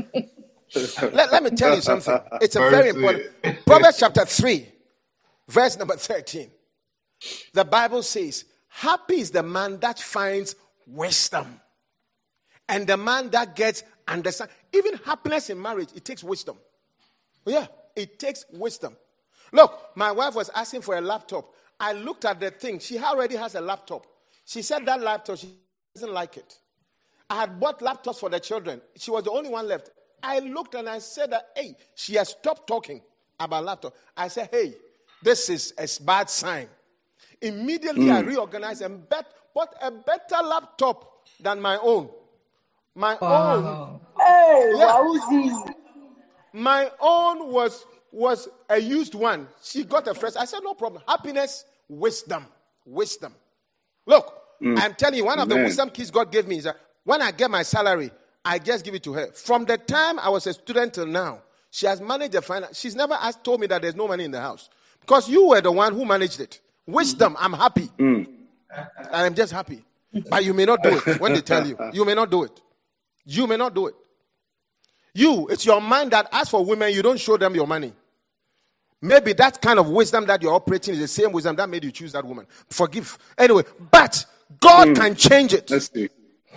let, let me tell you something. It's a Mercy. very important. Proverbs chapter three, verse number thirteen. The Bible says, happy is the man that finds wisdom. And the man that gets understanding. Even happiness in marriage, it takes wisdom. Yeah, it takes wisdom. Look, my wife was asking for a laptop. I looked at the thing. She already has a laptop. She said that laptop, she doesn't like it. I had bought laptops for the children. She was the only one left. I looked and I said that, hey, she has stopped talking about laptop. I said, hey, this is a bad sign. Immediately mm. I reorganized and bet, bought a better laptop than my own. My Wow. own. Hey, Yeah. wowzee. My own was, was a used one. She got a fresh. I said, no problem. Happiness, wisdom. Wisdom. Look, Mm. I'm telling you, one of the Amen. wisdom keys God gave me is that when I get my salary, I just give it to her. From the time I was a student till now, she has managed the finance. She's never asked, told me that there's no money in the house. Because you were the one who managed it. Wisdom, I'm happy. Mm. I'm just happy. But you may not do it when they tell you. You may not do it. You may not do it. You, it's your mind that asks for women, you don't show them your money. Maybe that kind of wisdom that you're operating is the same wisdom that made you choose that woman. Forgive. Anyway, but God Mm. can change it. Let's see.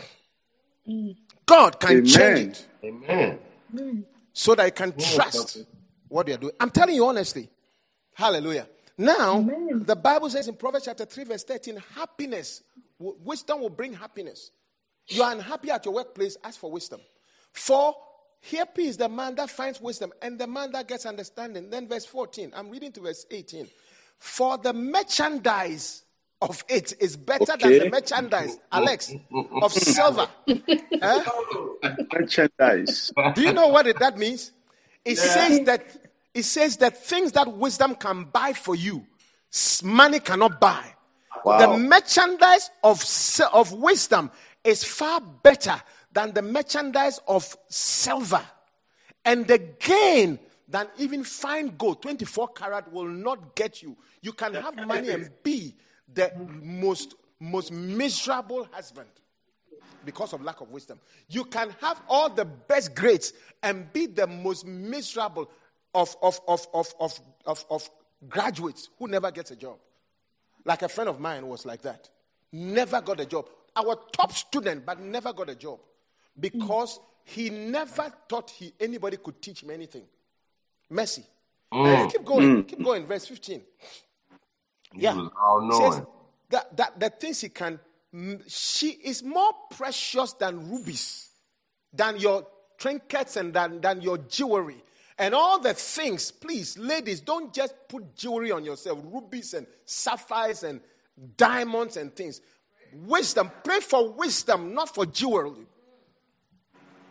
God can Amen. change it Amen. so that you can trust what you're doing. I'm telling you honestly. Hallelujah. Now, Amen. the Bible says in Proverbs chapter three, verse thirteen, happiness, w- wisdom will bring happiness. You are unhappy at your workplace, ask for wisdom. For happy is the man that finds wisdom and the man that gets understanding. Then verse fourteen, I'm reading to verse eighteen. For the merchandise of it is better Okay. than the merchandise, Alex, of silver. Eh? Merchandise. Do you know what it, that means? It says that it says that things that wisdom can buy for you, s- money cannot buy. Wow. The merchandise of si- of wisdom is far better than the merchandise of silver, and the gain than even fine gold. twenty-four karat will not get you. You can have money and be the most most miserable husband because of lack of wisdom. You can have all the best grades and be the most miserable of, of, of, of, of, of, of graduates who never gets a job. Like a friend of mine was like that. Never got a job. Our top student, but never got a job. Because he never thought he anybody could teach him anything. Mercy. Mm. Keep going. Keep going. Verse fifteen. He Yeah. was all It says knowing. that, that the things he can, mm, she is more precious than rubies, than your trinkets and than, than your jewelry. And all the things, please, ladies, don't just put jewelry on yourself, rubies and sapphires and diamonds and things. Wisdom, pray for wisdom, not for jewelry.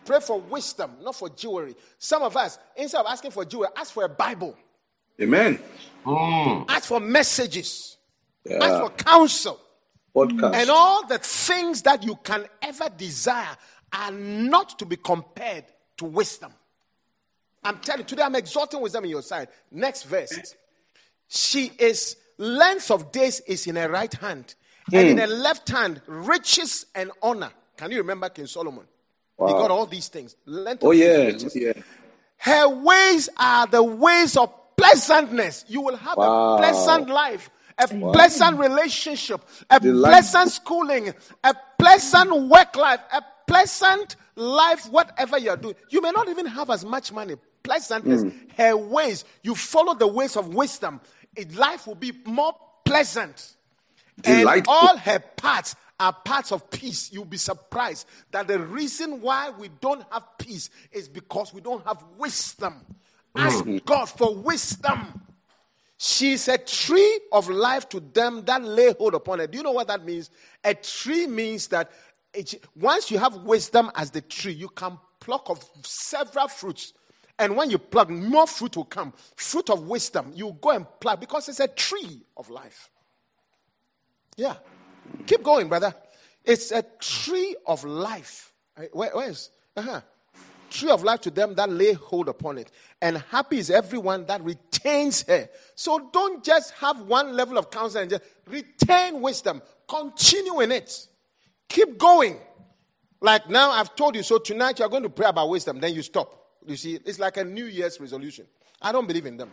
pray for wisdom, not for jewelry. Some of us, instead of asking for jewelry, ask for a Bible. Amen. Mm. Ask for messages. Yeah. Ask for counsel. Podcast. And all the things that you can ever desire are not to be compared to wisdom. I'm telling you, today I'm exalting wisdom in your side. Next verse. She is, length of days is in her right hand, and in her left hand, riches and honor. Can you remember King Solomon? Wow. He got all these things. Length Oh of days, yeah. riches. Yeah. Her ways are the ways of pleasantness. You will have Wow. a pleasant life, a pleasant relationship, a The life- pleasant schooling, a pleasant work life, a pleasant life, whatever you're doing. You may not even have as much money. Pleasantness, her ways. You follow the ways of wisdom. It, life will be more pleasant. And Delightful. all her paths are paths of peace. You'll be surprised that the reason why we don't have peace is because we don't have wisdom. Ask God for wisdom. She's a tree of life to them that lay hold upon it. Do you know what that means? A tree means that it, once you have wisdom as the tree, you can pluck of several fruits. And when you pluck, more fruit will come. Fruit of wisdom. You go and pluck because it's a tree of life. Yeah. Keep going, brother. It's a tree of life. Where, where is? Uh-huh. Tree of life to them that lay hold upon it. And happy is everyone that retains her. So don't just have one level of counsel and just retain wisdom. Continue in it. Keep going. Like now I've told you, so tonight you're going to pray about wisdom, then you stop. You see, it's like a New Year's resolution. I don't believe in them.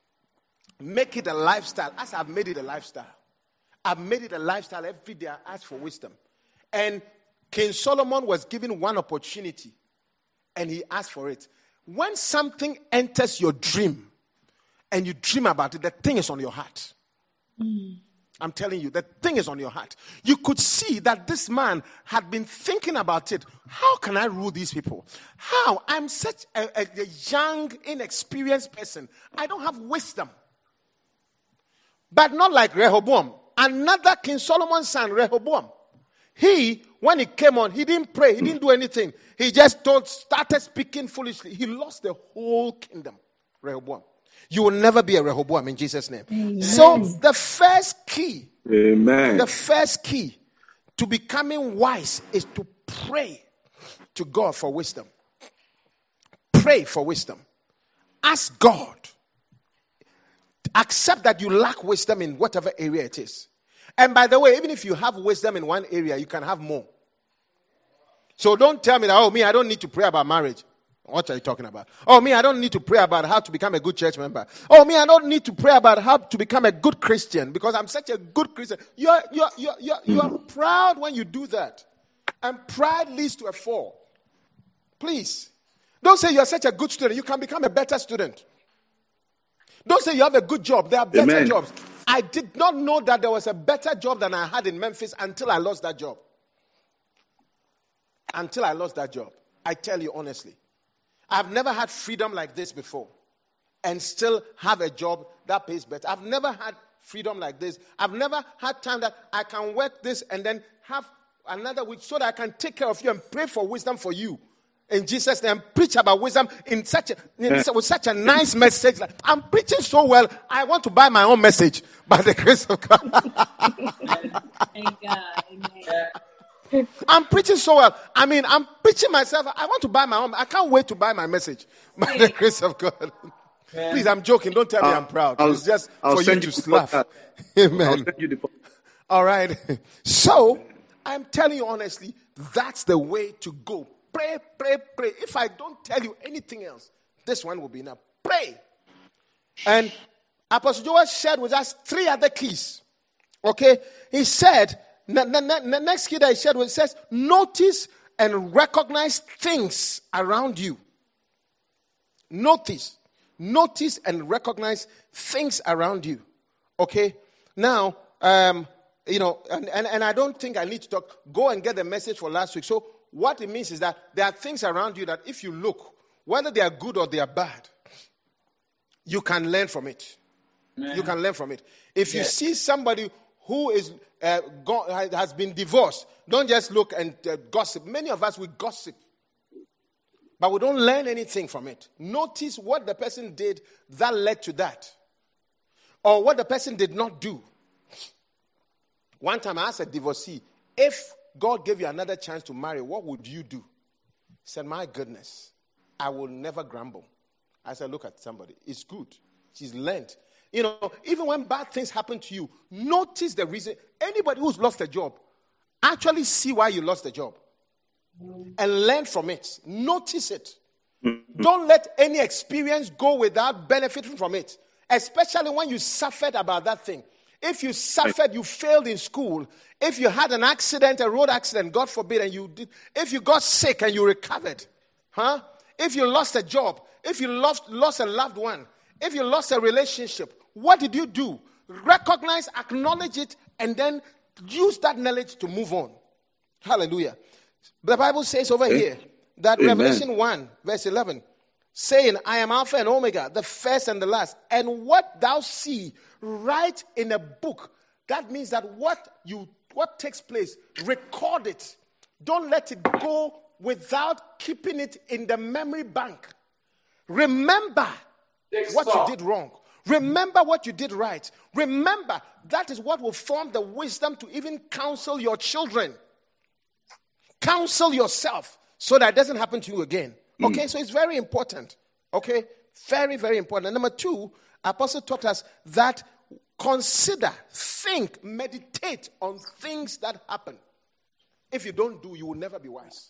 Make it a lifestyle. As I've made it a lifestyle. I've made it a lifestyle. Every day I ask for wisdom. And King Solomon was given one opportunity. And he asked for it. When something enters your dream and you dream about it, the thing is on your heart. Mm. I'm telling you, the thing is on your heart. You could see that this man had been thinking about it. How can I rule these people? How? I'm such a, a, a young, inexperienced person. I don't have wisdom. But not like Rehoboam. Another King Solomon's son, Rehoboam. He, when he came on, he didn't pray. He didn't do anything. He just told, started speaking foolishly. He lost the whole kingdom, Rehoboam. You will never be a Rehoboam in Jesus' name. Amen. So the first key, Amen. the first key to becoming wise is to pray to God for wisdom. Pray for wisdom. Ask God. Accept that you lack wisdom in whatever area it is. And by the way, even if you have wisdom in one area, you can have more. So don't tell me that, oh, me, I don't need to pray about marriage. What are you talking about? Oh, me, I don't need to pray about how to become a good church member. Oh, me, I don't need to pray about how to become a good Christian because I'm such a good Christian. You're, you're, you're, you're, you're proud when you do that. And pride leads to a fall. Please. Don't say you're such a good student. You can become a better student. Don't say you have a good job. There are better Amen. jobs. I did not know that there was a better job than I had in Memphis until I lost that job. Until I lost that job. I tell you honestly. I've never had freedom like this before and still have a job that pays better. I've never had freedom like this. I've never had time that I can work this and then have another week so that I can take care of you and pray for wisdom for you. In Jesus' name, preach about wisdom in such a, in, with such a nice message. Like, I'm preaching so well, I want to buy my own message by the grace of God. Thank God. Amen. I'm preaching so well. I mean, I'm preaching myself. I want to buy my own. I can't wait to buy my message by the grace of God. Please, I'm joking. Don't tell me I'll, I'm proud. I'll, it's just I'll for you to you laugh. Amen. I'll send you the All right. So, I'm telling you honestly, that's the way to go. Pray, pray, pray. If I don't tell you anything else, this one will be enough. Pray. And Apostle Joel shared with us three other keys. Okay? He said, the next key that he shared with us says, notice and recognize things around you. Notice. Notice and recognize things around you. Okay? Now, um, you know, and, and, and I don't think I need to talk. Go and get the message for last week. So, what it means is that there are things around you that if you look, whether they are good or they are bad, you can learn from it. Man. You can learn from it. If you yes. see somebody who is uh, go, has been divorced, don't just look and uh, gossip. Many of us, we gossip. but we don't learn anything from it. Notice what the person did that led to that, or what the person did not do. One time I asked a divorcee, if God gave you another chance to marry, what would you do? He said, my goodness, I will never grumble. I said, look at somebody. It's good. She's learned. You know, even when bad things happen to you, notice the reason. Anybody who's lost a job, actually see why you lost the job. And learn from it. Notice it. Don't let any experience go without benefiting from it. Especially when you suffered about that thing. If you suffered, you failed in school. If you had an accident, a road accident, God forbid, and you did. If you got sick and you recovered, huh? If you lost a job, if you lost, lost a loved one, if you lost a relationship, what did you do? Recognize, acknowledge it, and then use that knowledge to move on. Hallelujah. The Bible says over here that Amen. Revelation one, verse eleven, saying, I am Alpha and Omega, the first and the last. And what thou see, write in a book. That means that what you what takes place, record it. Don't let it go without keeping it in the memory bank. Remember what you did wrong. Remember what you did right. Remember, that is what will form the wisdom to even counsel your children. Counsel yourself so that it doesn't happen to you again. Okay, mm. So it's very important. Okay, very, very important. And number two, Apostle taught us that consider, think, meditate on things that happen. If you don't do, you will never be wise.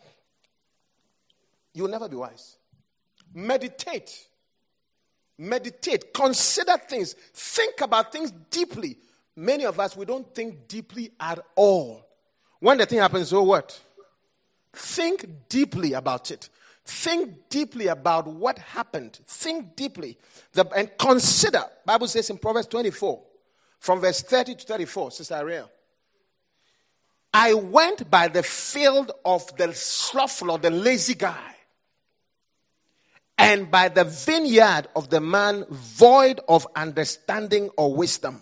You will never be wise. Meditate. Meditate. Consider things. Think about things deeply. Many of us, we don't think deeply at all. When the thing happens, so what? Think deeply about it. Think deeply about what happened. Think deeply. The, and consider. Bible says in Proverbs twenty-four, from verse thirty to thirty-four, Sister Ariel. I went by the field of the slothful or the lazy guy, and by the vineyard of the man void of understanding or wisdom.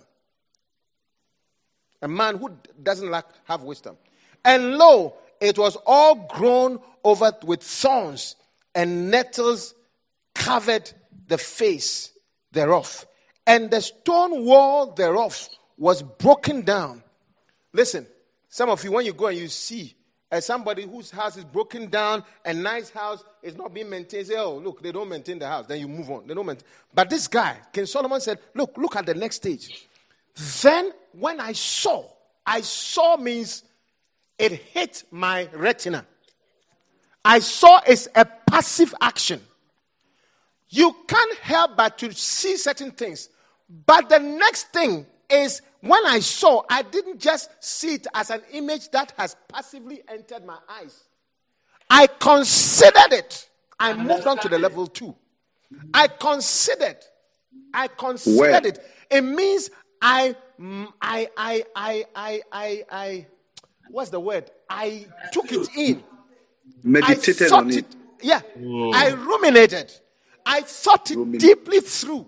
A man who doesn't lack have wisdom. And lo, it was all grown over with thorns, and nettles covered the face thereof. And the stone wall thereof was broken down. Listen, some of you, when you go and you see uh, somebody whose house is broken down, a nice house is not being maintained, say, oh, look, they don't maintain the house. Then you move on. They don't maintain. But this guy, King Solomon said, look, look at the next stage. Then when I saw, I saw means it hit my retina. I saw it's a passive action. You can't help but to see certain things. But the next thing is, when I saw, I didn't just see it as an image that has passively entered my eyes. I considered it. I moved on to the level two. I considered. I considered Where? it. It means I, I, I, I, I, I, I, what's the word? I took it in. Meditated I on it. it. Yeah. I ruminated. I thought it Ruminate. deeply through.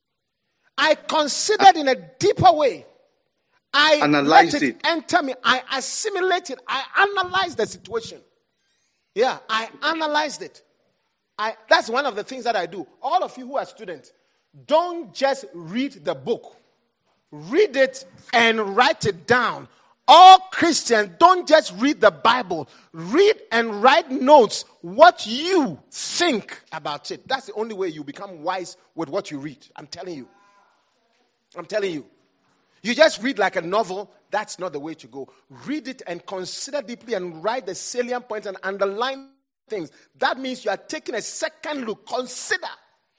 I considered in a deeper way. I Analyzed let it, it. enter me. I assimilated. I analyzed the situation. Yeah, I analyzed it. I, that's one of the things that I do. All of you who are students, don't just read the book. Read it and write it down. All Christians, don't just read the Bible. Read and write notes what you think about it. That's the only way you become wise with what you read. I'm telling you. I'm telling you. You just read like a novel, that's not the way to go. Read it and consider deeply and write the salient points and underline things. That means you are taking a second look. Consider.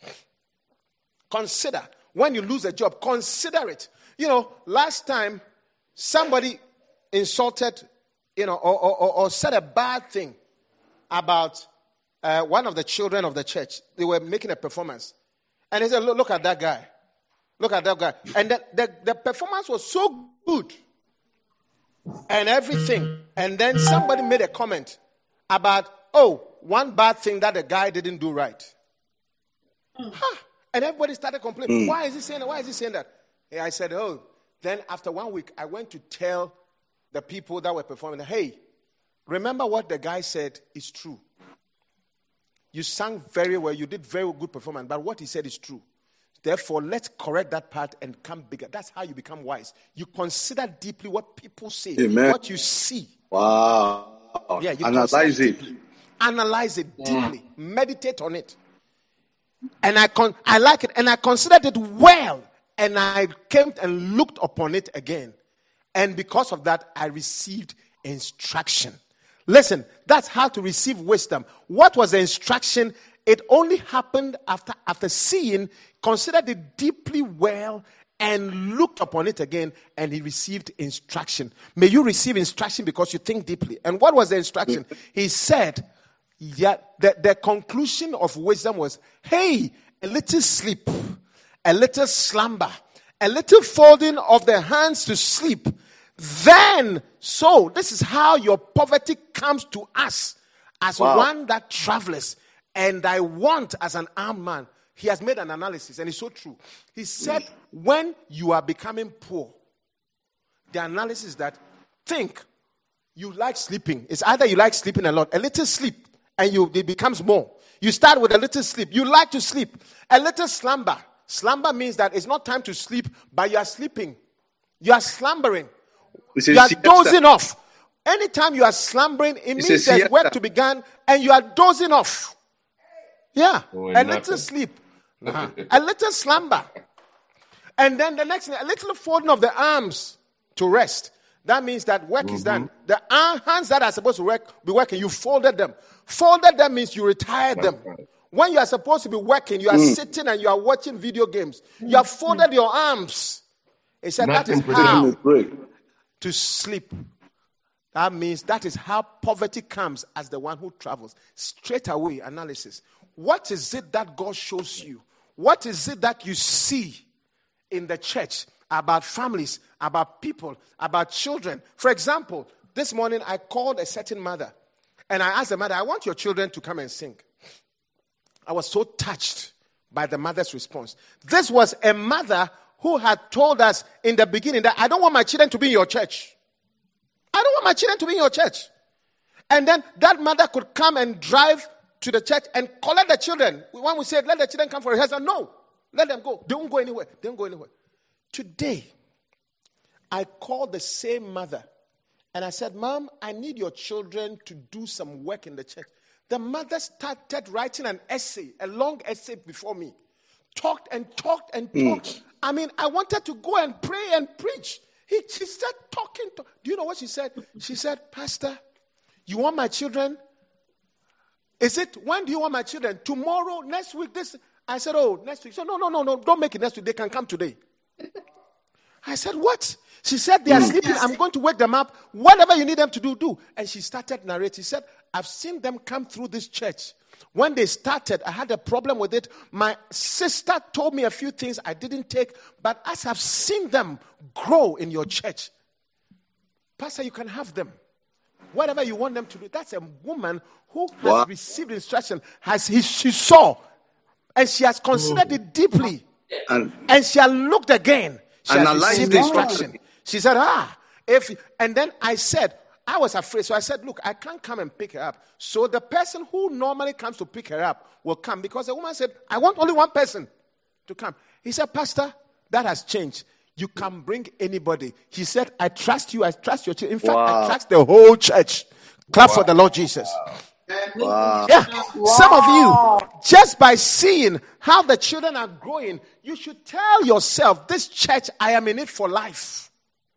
Consider. When you lose a job, consider it. You know, last time somebody insulted, you know, or, or, or said a bad thing about uh, one of the children of the church. They were making a performance. And they said, look, look at that guy. Look at that guy. And the, the, the performance was so good. And everything. And then somebody made a comment about, oh, one bad thing that the guy didn't do right. Huh. And everybody started complaining. Mm. Why is he saying that? Why is he saying that? And I said, oh. Then after one week, I went to tell the people that were performing, hey, remember what the guy said is true. You sang very well. You did very good performance. But what he said is true. Therefore, let's correct that part and come bigger. That's how you become wise. You consider deeply what people say, Amen. what you see. Wow. Yeah, you Analyze consider it. deeply. Analyze it deeply. Meditate on it. And I con- I like it. And I considered it well. And I came and looked upon it again. And because of that, I received instruction. Listen, that's how to receive wisdom. What was the instruction? It only happened after, after seeing, considered it deeply well, and looked upon it again, and he received instruction. May you receive instruction because you think deeply. And what was the instruction? He said, yeah, the, the conclusion of wisdom was, hey, a little sleep, a little slumber, a little folding of the hands to sleep. Then, so this is how your poverty comes to us as Wow. one that travels. And I want, as an armed man, he has made an analysis, and it's so true. He said, when you are becoming poor, the analysis is that, think, you like sleeping. It's either you like sleeping a lot, a little sleep, and you it becomes more. You start with a little sleep. You like to sleep. A little slumber. Slumber means that it's not time to sleep, but you are sleeping. You are slumbering. It's a You are siesta. dozing off. Anytime you are slumbering, it It's means a there's work siesta. to begin, and you are dozing off. Yeah, Doing a nothing. little sleep, uh-huh. a little slumber, and then the next thing, a little folding of the arms to rest. That means that work is done. The arm, hands that are supposed to work, be working, you folded them. Folded them means you retired them. right. When you are supposed to be working, you are sitting and you are watching video games. You have folded your arms. He said that is Nothing how Taking a break. to sleep. That means that is how poverty comes as the one who travels. Straight away, analysis. What is it that God shows you? What is it that you see in the church about families, about people, about children? For example, this morning I called a certain mother and I asked the mother, I want your children to come and sing. I was so touched by the mother's response. This was a mother who had told us in the beginning that I don't want my children to be in your church. I don't want my children to be in your church. And then that mother could come and drive to the church and collect the children. When we said, let the children come for rehearsal, no. Let them go. They won't go anywhere. They won't go anywhere. Today, I called the same mother and I said, Mom, I need your children to do some work in the church. The mother started writing an essay, a long essay before me. Talked and talked and talked. I mean, I wanted to go and pray and preach. He, she started talking. To, do you know what she said? She said, Pastor, you want my children? Is it, when do you want my children? Tomorrow, next week, this? I said, oh, next week. So no, no, no, no, don't make it next week. They can come today. I said, what? She said, they are sleeping. I'm going to wake them up. Whatever you need them to do, do. And she started narrating. She said, I've seen them come through this church. When they started, I had a problem with it. My sister told me a few things I didn't take. But as I've seen them grow in your church, Pastor, you can have them. Whatever you want them to do. That's a woman who has Wow. received instruction. Has he, she saw. And she has considered it deeply. And And she had looked again. She had Analyzed received it. instruction. She said, ah, if, and then I said, I was afraid. So I said, look, I can't come and pick her up. So the person who normally comes to pick her up will come, because the woman said, I want only one person to come. He said, Pastor, that has changed. You can bring anybody. He said, I trust you. I trust your church. In fact, I Wow. trust the whole church. Clap for the Lord Jesus. wow. Yeah. Some of you, just by seeing how the children are growing, you should tell yourself, this church, I am in it for life.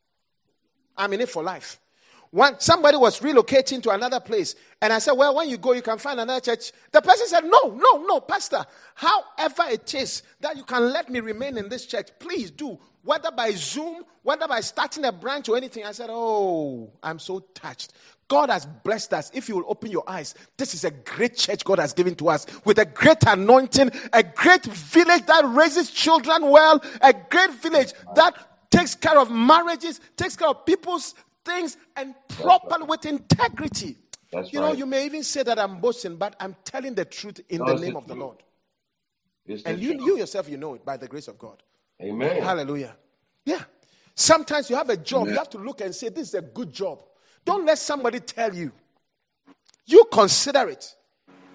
I'm in it for life. When somebody was relocating to another place, and I said, well, when you go, you can find another church. The person said, no, no, no, Pastor. However it is that you can let me remain in this church, please do. Whether by Zoom, whether by starting a branch or anything. I said, oh, I'm so touched. God has blessed us. If you will open your eyes, this is a great church God has given to us with a great anointing, a great village that raises children well, a great village that takes care of marriages, takes care of people's things, and properly with integrity. That's you know, right. you may even say that I'm boasting, but I'm telling the truth in No, the it's name the of the truth. Lord. It's the And you, truth. you yourself, you know it by the grace of God. Amen. Hallelujah. Yeah. Sometimes you have a job, Amen. you have to look and say, this is a good job. Don't let somebody tell you. You consider it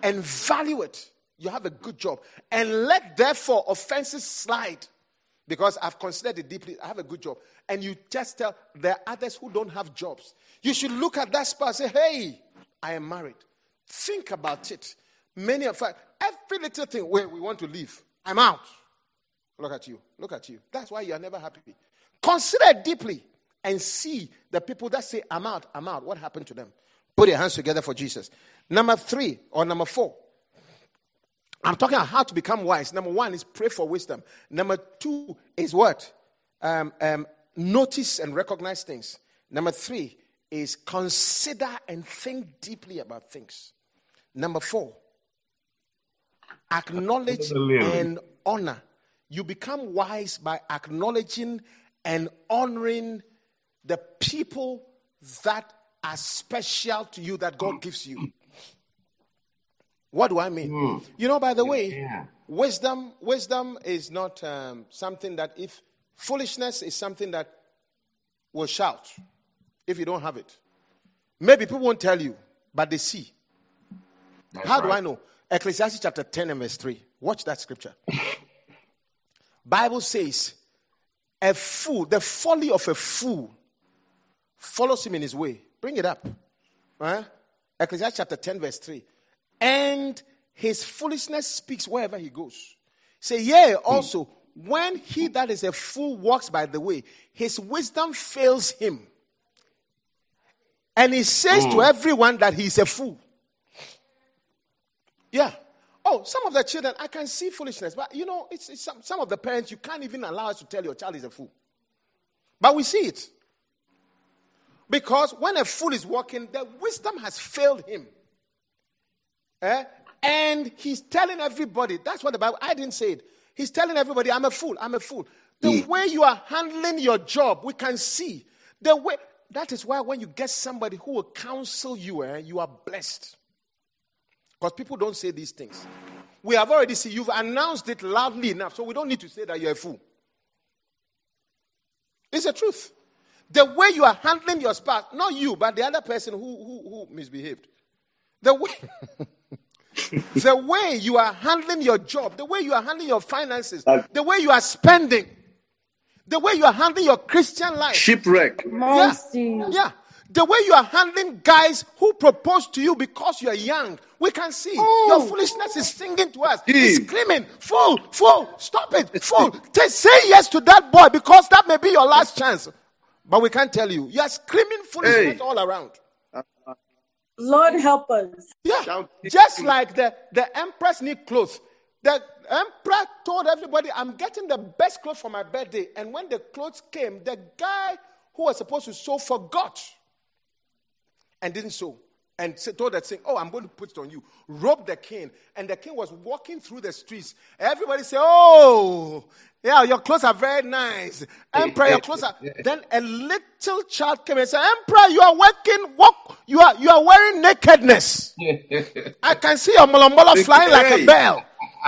and value it. You have a good job. And let therefore offenses slide. Because I've considered it deeply. I have a good job. And you just tell there are others who don't have jobs. You should look at that spouse and say, hey, I am married. Think about it. Many of us, every little thing where we want to leave, I'm out. Look at you. Look at you. That's why you are never happy. Consider it deeply and see the people that say, I'm out, I'm out. What happened to them? Put your hands together for Jesus. Number three or number four. I'm talking about how to become wise. Number one is pray for wisdom. Number two is what? Um, um, notice and recognize things. Number three is consider and think deeply about things. Number four, acknowledge and honor. You become wise by acknowledging and honoring the people that are special to you that God gives you. What do I mean? Mm. You know, by the way, yeah. wisdom wisdom is not um, something that if foolishness is something that will shout if you don't have it. Maybe people won't tell you, but they see. That's How right. do I know? Ecclesiastes chapter ten and verse three. Watch that scripture. Bible says, a fool, the folly of a fool follows him in his way. Bring it up. Huh? Ecclesiastes chapter ten verse three. And his foolishness speaks wherever he goes. Say, yea, also, mm. when he that is a fool walks by the way, his wisdom fails him. And he says mm. to everyone that he is a fool. Yeah. Oh, some of the children, I can see foolishness. But, you know, it's, it's some, some of the parents, you can't even allow us to tell your child is a fool. But we see it. Because when a fool is walking, the wisdom has failed him. Eh? And he's telling everybody, that's what the Bible, I didn't say it. He's telling everybody, I'm a fool, I'm a fool. The mm. way you are handling your job, we can see. The way, that is why when you get somebody who will counsel you, eh, you are blessed. Because people don't say these things. We have already seen, you've announced it loudly enough, so we don't need to say that you're a fool. It's the truth. The way you are handling your spouse, not you, but the other person who, who, who misbehaved. The way, the way you are handling your job, the way you are handling your finances, the way you are spending, the way you are handling your Christian life. Shipwreck. Yeah, yeah. The way you are handling guys who propose to you because you are young. We can see oh. your foolishness is singing to us. It's screaming, fool, fool, stop it, fool. Say yes to that boy because that may be your last chance. But we can't tell you. You are screaming foolishness hey. all around. Lord help us. Yeah, just like the, the empress need clothes. The emperor told everybody, I'm getting the best clothes for my birthday. And when the clothes came, the guy who was supposed to sew forgot and didn't sew. And told that thing, oh, I'm going to put it on you. Robed the king. And the king was walking through the streets. Everybody said, oh, yeah, your clothes are very nice. Emperor, your clothes are... Then a little child came and said, Emperor, you are working, walk, you are you are wearing nakedness. I can see your molombola flying like a bell.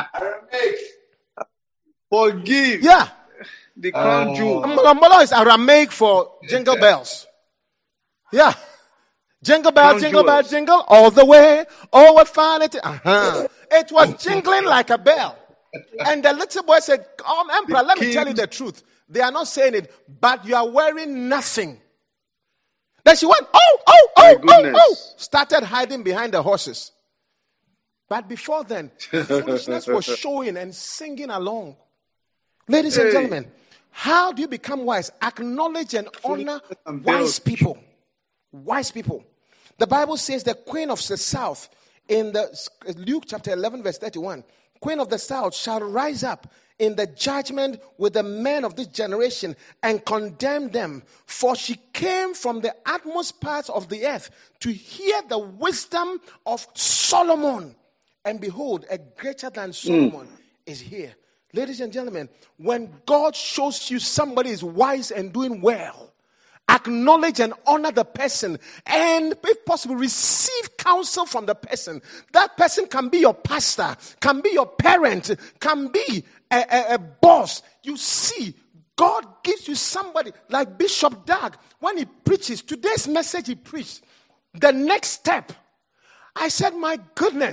Forgive. Yeah. The crown jewel. Molombola is Aramaic for jingle bells. Yeah. Jingle bell, crown jingle jewels. bell, jingle all the way. Oh, what fun it is. Uh-huh. It was jingling like a bell. And the little boy said, oh, Emperor, let me tell you the truth. They are not saying it, but you are wearing nothing. Then she went, oh, oh, oh, oh, oh. Started hiding behind the horses. But before then, foolishness was showing and singing along. Ladies hey. and gentlemen, how do you become wise? Acknowledge and honor wise people. Wise people. The Bible says the queen of the south in the Luke chapter eleven verse thirty-one, queen of the south shall rise up in the judgment with the men of this generation and condemn them. For she came from the utmost parts of the earth to hear the wisdom of Solomon. And behold, a greater than Solomon mm. is here. Ladies and gentlemen, when God shows you somebody is wise and doing well, acknowledge and honor the person, and if possible, receive counsel from the person. That person can be your pastor, can be your parent, can be a, a, a boss. You see, God gives you somebody like Bishop Doug. When he preaches, today's message he preached, the next step, I said, my goodness,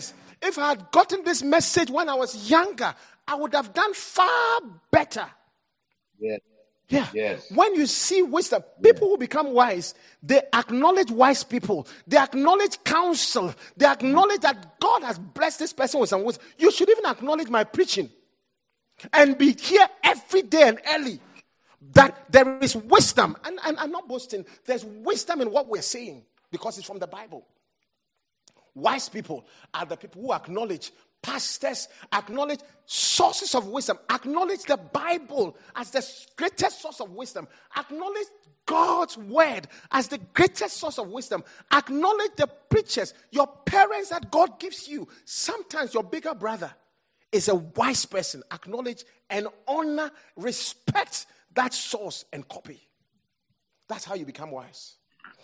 if I had gotten this message when I was younger, I would have done far better. Yes. Yeah. Yes. When you see wisdom, people who become wise, they acknowledge wise people. They acknowledge counsel. They acknowledge that God has blessed this person with some wisdom. You should even acknowledge my preaching and be here every day and early. That there is wisdom. And, and I'm not boasting. There's wisdom in what we're saying because it's from the Bible. Wise people are the people who acknowledge. Pastors acknowledge sources of wisdom. Acknowledge the Bible as the greatest source of wisdom. Acknowledge God's word as the greatest source of wisdom. Acknowledge the preachers, your parents that God gives you. Sometimes your bigger brother is a wise person. Acknowledge and honor, respect that source and copy. That's how you become wise.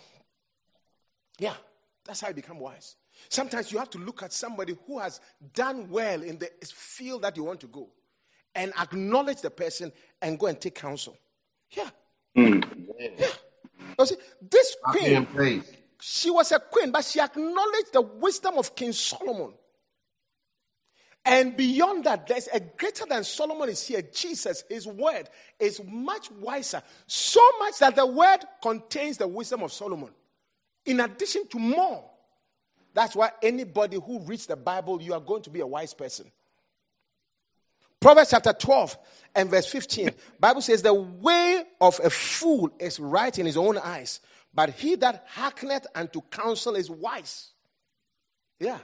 Yeah, that's how you become wise. Sometimes you have to look at somebody who has done well in the field that you want to go and acknowledge the person and go and take counsel. Yeah. Mm. Yeah. You see, this queen, she was a queen, but she acknowledged the wisdom of King Solomon. And beyond that, there's a greater than Solomon is here. Jesus, his word, is much wiser. So much that the word contains the wisdom of Solomon. In addition to more. That's why anybody who reads the Bible, you are going to be a wise person. Proverbs chapter twelve and verse fifteen. Bible says, the way of a fool is right in his own eyes, but he that hearkeneth unto counsel is wise. Yeah.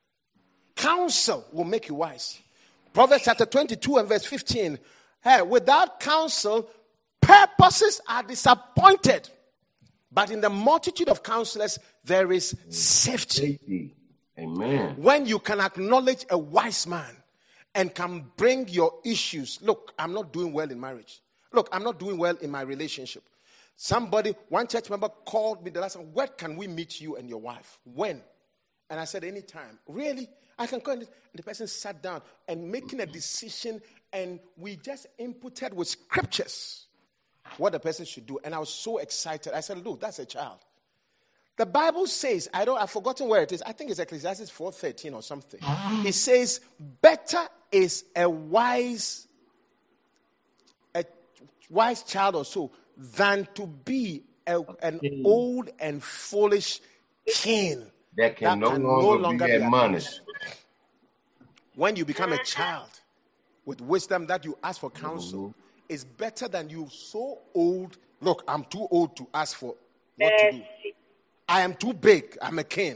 Counsel will make you wise. Proverbs chapter twenty-two and verse fifteen. Hey, without counsel, purposes are disappointed. But in the multitude of counselors, there is safety. Safety. Amen. When you can acknowledge a wise man and can bring your issues. Look, I'm not doing well in marriage. Look, I'm not doing well in my relationship. Somebody, one church member called me the last time, where can we meet you and your wife? When? And I said, anytime. Really? I can call. And the person sat down and making a decision, and we just inputted with scriptures what the person should do. And I was so excited. I said, look, that's a child. The Bible says, I don't, I've forgotten where it is. I think it's Ecclesiastes four thirteen or something. It says, better is a wise, a wise child or so than to be a, an old and foolish king that can, that no, can longer no longer be be admonished. When you become a child with wisdom that you ask for counsel, mm-hmm. is better than you so old. Look, I'm too old to ask for what to do. I am too big. I'm a king.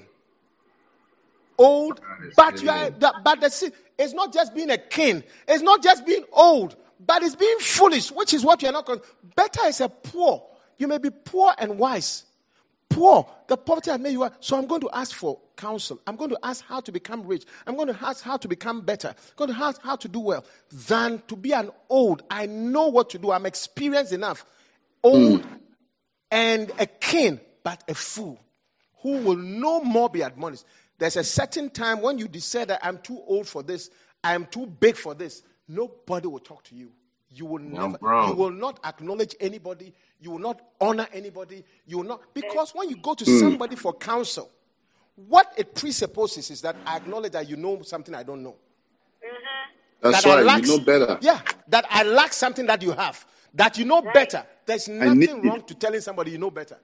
Old, but you are. But the it's not just being a king. It's not just being old, but it's being foolish, which is what you are not going. Better is a poor. You may be poor and wise. Poor, the poverty has made you. So I'm going to ask for counsel. I'm going to ask how to become rich. I'm going to ask how to become better. I'm going to ask how to do well. Than to be an old. I know what to do. I'm experienced enough. Old mm. and a king, but a fool who will no more be admonished. There's a certain time when you decide that I'm too old for this, I'm too big for this. Nobody will talk to you. You will never. You will not acknowledge anybody. You will not honor anybody. You will not, because when you go to mm. somebody for counsel, what it presupposes is that I acknowledge that you know something I don't know. Mm-hmm. That's that right. Lack, you know better. Yeah, that I lack something that you have. That you know right. better. There's nothing wrong to telling somebody you know better.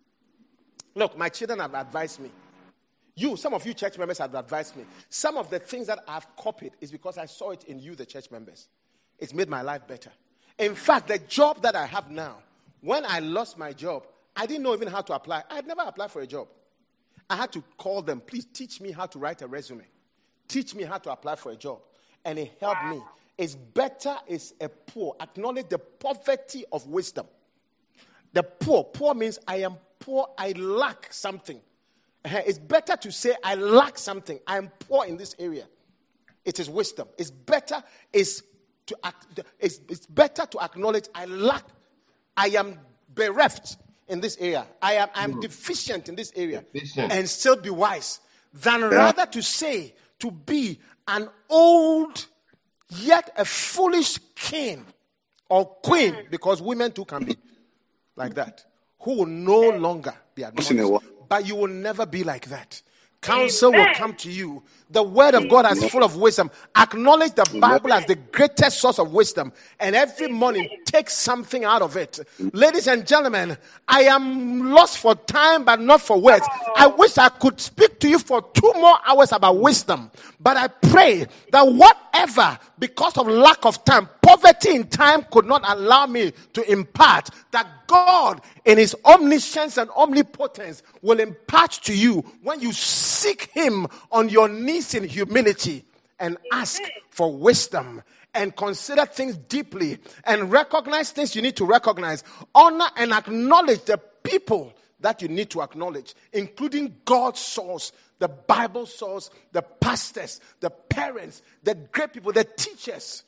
Look, my children have advised me. You, some of you church members have advised me. Some of the things that I've copied is because I saw it in you, the church members. It's made my life better. In fact, the job that I have now, when I lost my job, I didn't know even how to apply. I had never applied for a job. I had to call them, please teach me how to write a resume. Teach me how to apply for a job. And it helped me. It's better is a poor. Acknowledge the poverty of wisdom. The poor. Poor means I am poor, I lack something. It's better to say I lack something. I am poor in this area. It is wisdom. It's better is to act, it's, it's better to acknowledge I lack. I am bereft in this area. I am I am mm. deficient in this area. Deficient. And still be wise. Than yeah. rather to say to be an old yet a foolish king or queen, because women too can be like that, who will no longer be admonished. But you will never be like that. Counsel will come to you. The word of God is full of wisdom. Acknowledge the Bible as the greatest source of wisdom. And every morning, take something out of it. Ladies and gentlemen, I am lost for time, but not for words. I wish I could speak to you for two more hours about wisdom. But I pray that whatever, because of lack of time, poverty in time could not allow me to impart, that God in his omniscience and omnipotence will impart to you when you seek him on your knees in humility and ask for wisdom and consider things deeply and recognize things you need to recognize. Honor and acknowledge the people that you need to acknowledge, including God's source, the Bible source, the pastors, the parents, the great people, the teachers,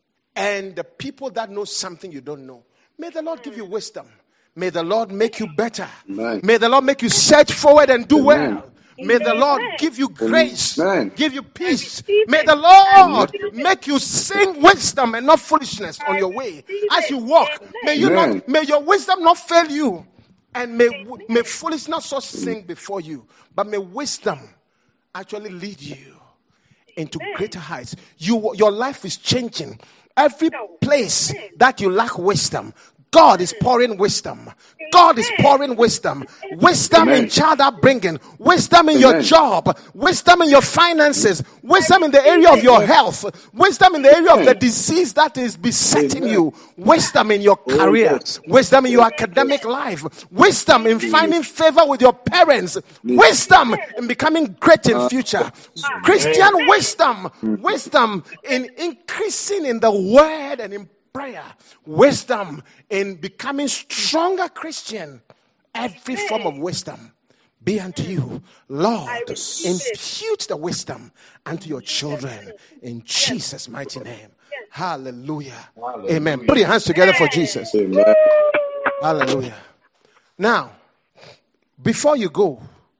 and the people that know something you don't know. May the Lord give you wisdom. May the Lord make you better. Amen. May the Lord make you search forward and do Amen. well. May the Lord give you grace, Amen. give you peace. May the Lord make you sing wisdom and not foolishness on your way. As you walk, may you Amen. not, may your wisdom not fail you. And may, may foolishness not so sing before you, but may wisdom actually lead you into greater heights. You, your life is changing. Every place that you lack wisdom, God is pouring wisdom. God is pouring wisdom. Wisdom Amen. in child upbringing. Wisdom in your Amen. job. Wisdom in your finances. Wisdom in the area of your health. Wisdom in the area of the disease that is besetting Amen. you. Wisdom in your Oh, career. yes. Wisdom in your academic life. Wisdom in finding favor with your parents. Wisdom in becoming great in future. Christian wisdom. Wisdom in increasing in the word and in prayer. Wisdom in becoming stronger Christian. Every form of wisdom be unto you. Lord, impute the wisdom unto your children in Jesus' mighty name. Hallelujah. Hallelujah. Amen. Put your hands together for Jesus. Amen. Hallelujah. Now, before you go,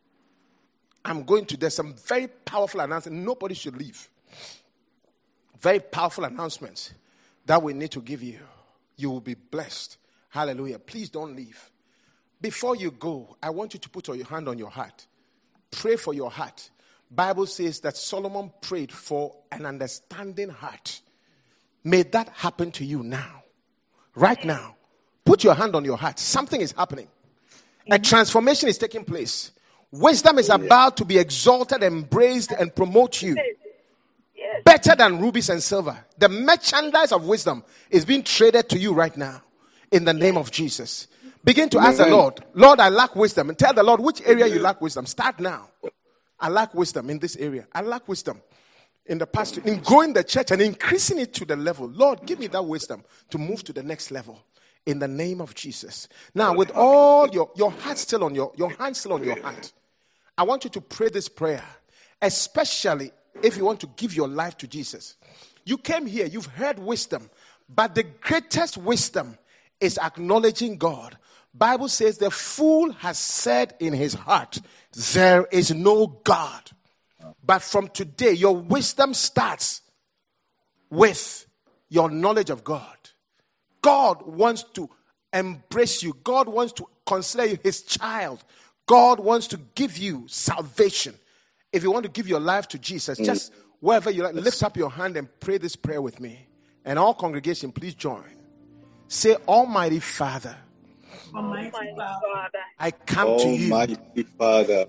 I'm going to, there's some very powerful announcements. Nobody should leave. Very powerful announcements that we need to give you. You will be blessed. Hallelujah. Please don't leave. Before you go, I want you to put your hand on your heart. Pray for your heart. Bible says that Solomon prayed for an understanding heart. May that happen to you now. Right now. Put your hand on your heart. Something is happening. A transformation is taking place. Wisdom is about to be exalted, embraced, and promote you. Better than rubies and silver. The merchandise of wisdom is being traded to you right now. In the name of Jesus. Begin to ask the Lord, Lord, I lack wisdom. And tell the Lord which area you lack wisdom. Start now. I lack wisdom in this area. I lack wisdom in the past. In growing the church and increasing it to the level. Lord, give me that wisdom to move to the next level. In the name of Jesus. Now, with all your, your heart still on your, your hand still on your heart, I want you to pray this prayer. Especially if you want to give your life to Jesus. You came here, you've heard wisdom, but the greatest wisdom is acknowledging God. Bible says the fool has said in his heart, there is no God. But from today, your wisdom starts with your knowledge of God. God wants to embrace you. God wants to consider you his child. God wants to give you salvation. If you want to give your life to Jesus, just wherever you like, lift up your hand and pray this prayer with me. And all congregation, please join. Say, Almighty Father, Almighty Father, I come to you Almighty Father,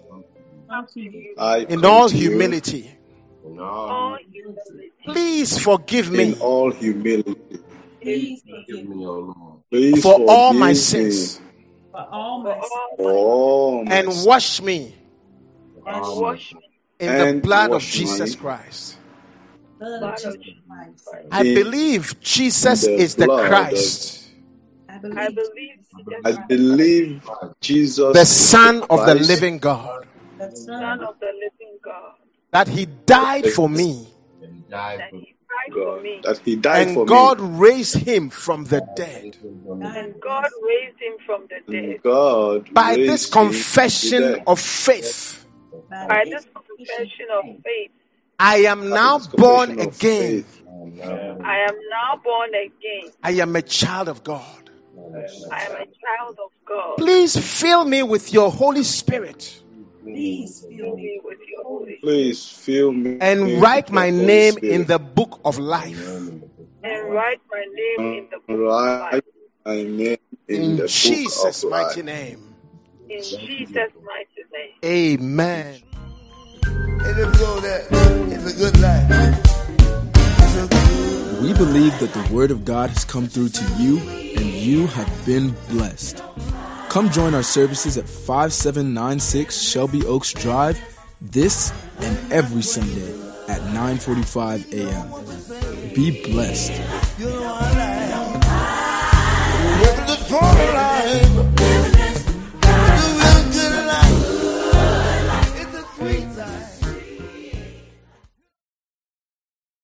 I in come all to you humility. No. Please forgive me in all humility. please Give forgive me, me O Lord. Please for all forgive my me sins for all my sins for all my and sins. wash me and Um, wash me in the And blood of wash Jesus me Christ. blood of Jesus Christ. I in believe Jesus the is the blood of- Christ, I believe, I I believe Jesus the is Son of the Christ, living God, the Son of the living God, that he died for me, and died that for he died God, for me, that he died for and God raised him from the dead. and God raised him from the me. dead. And God By raised this him from the confession dead. of faith, By this confession of faith, I am now This born confession of again. faith, I am now born again. I am a child of God. I am a child of God. Please fill me with your Holy Spirit Please fill me me with your Holy Spirit. Please fill me. and write my name in the book of life. And write my name in the book of Write life. my name in In the book Jesus' of mighty life. name. In Jesus' mighty name. Amen. And if go there, it's a good life. It's a good We believe that the Word of God has come through to you and you have been blessed. Come join our services at five seven nine six Shelby Oaks Drive this and every Sunday at nine forty-five a.m. Be blessed. You're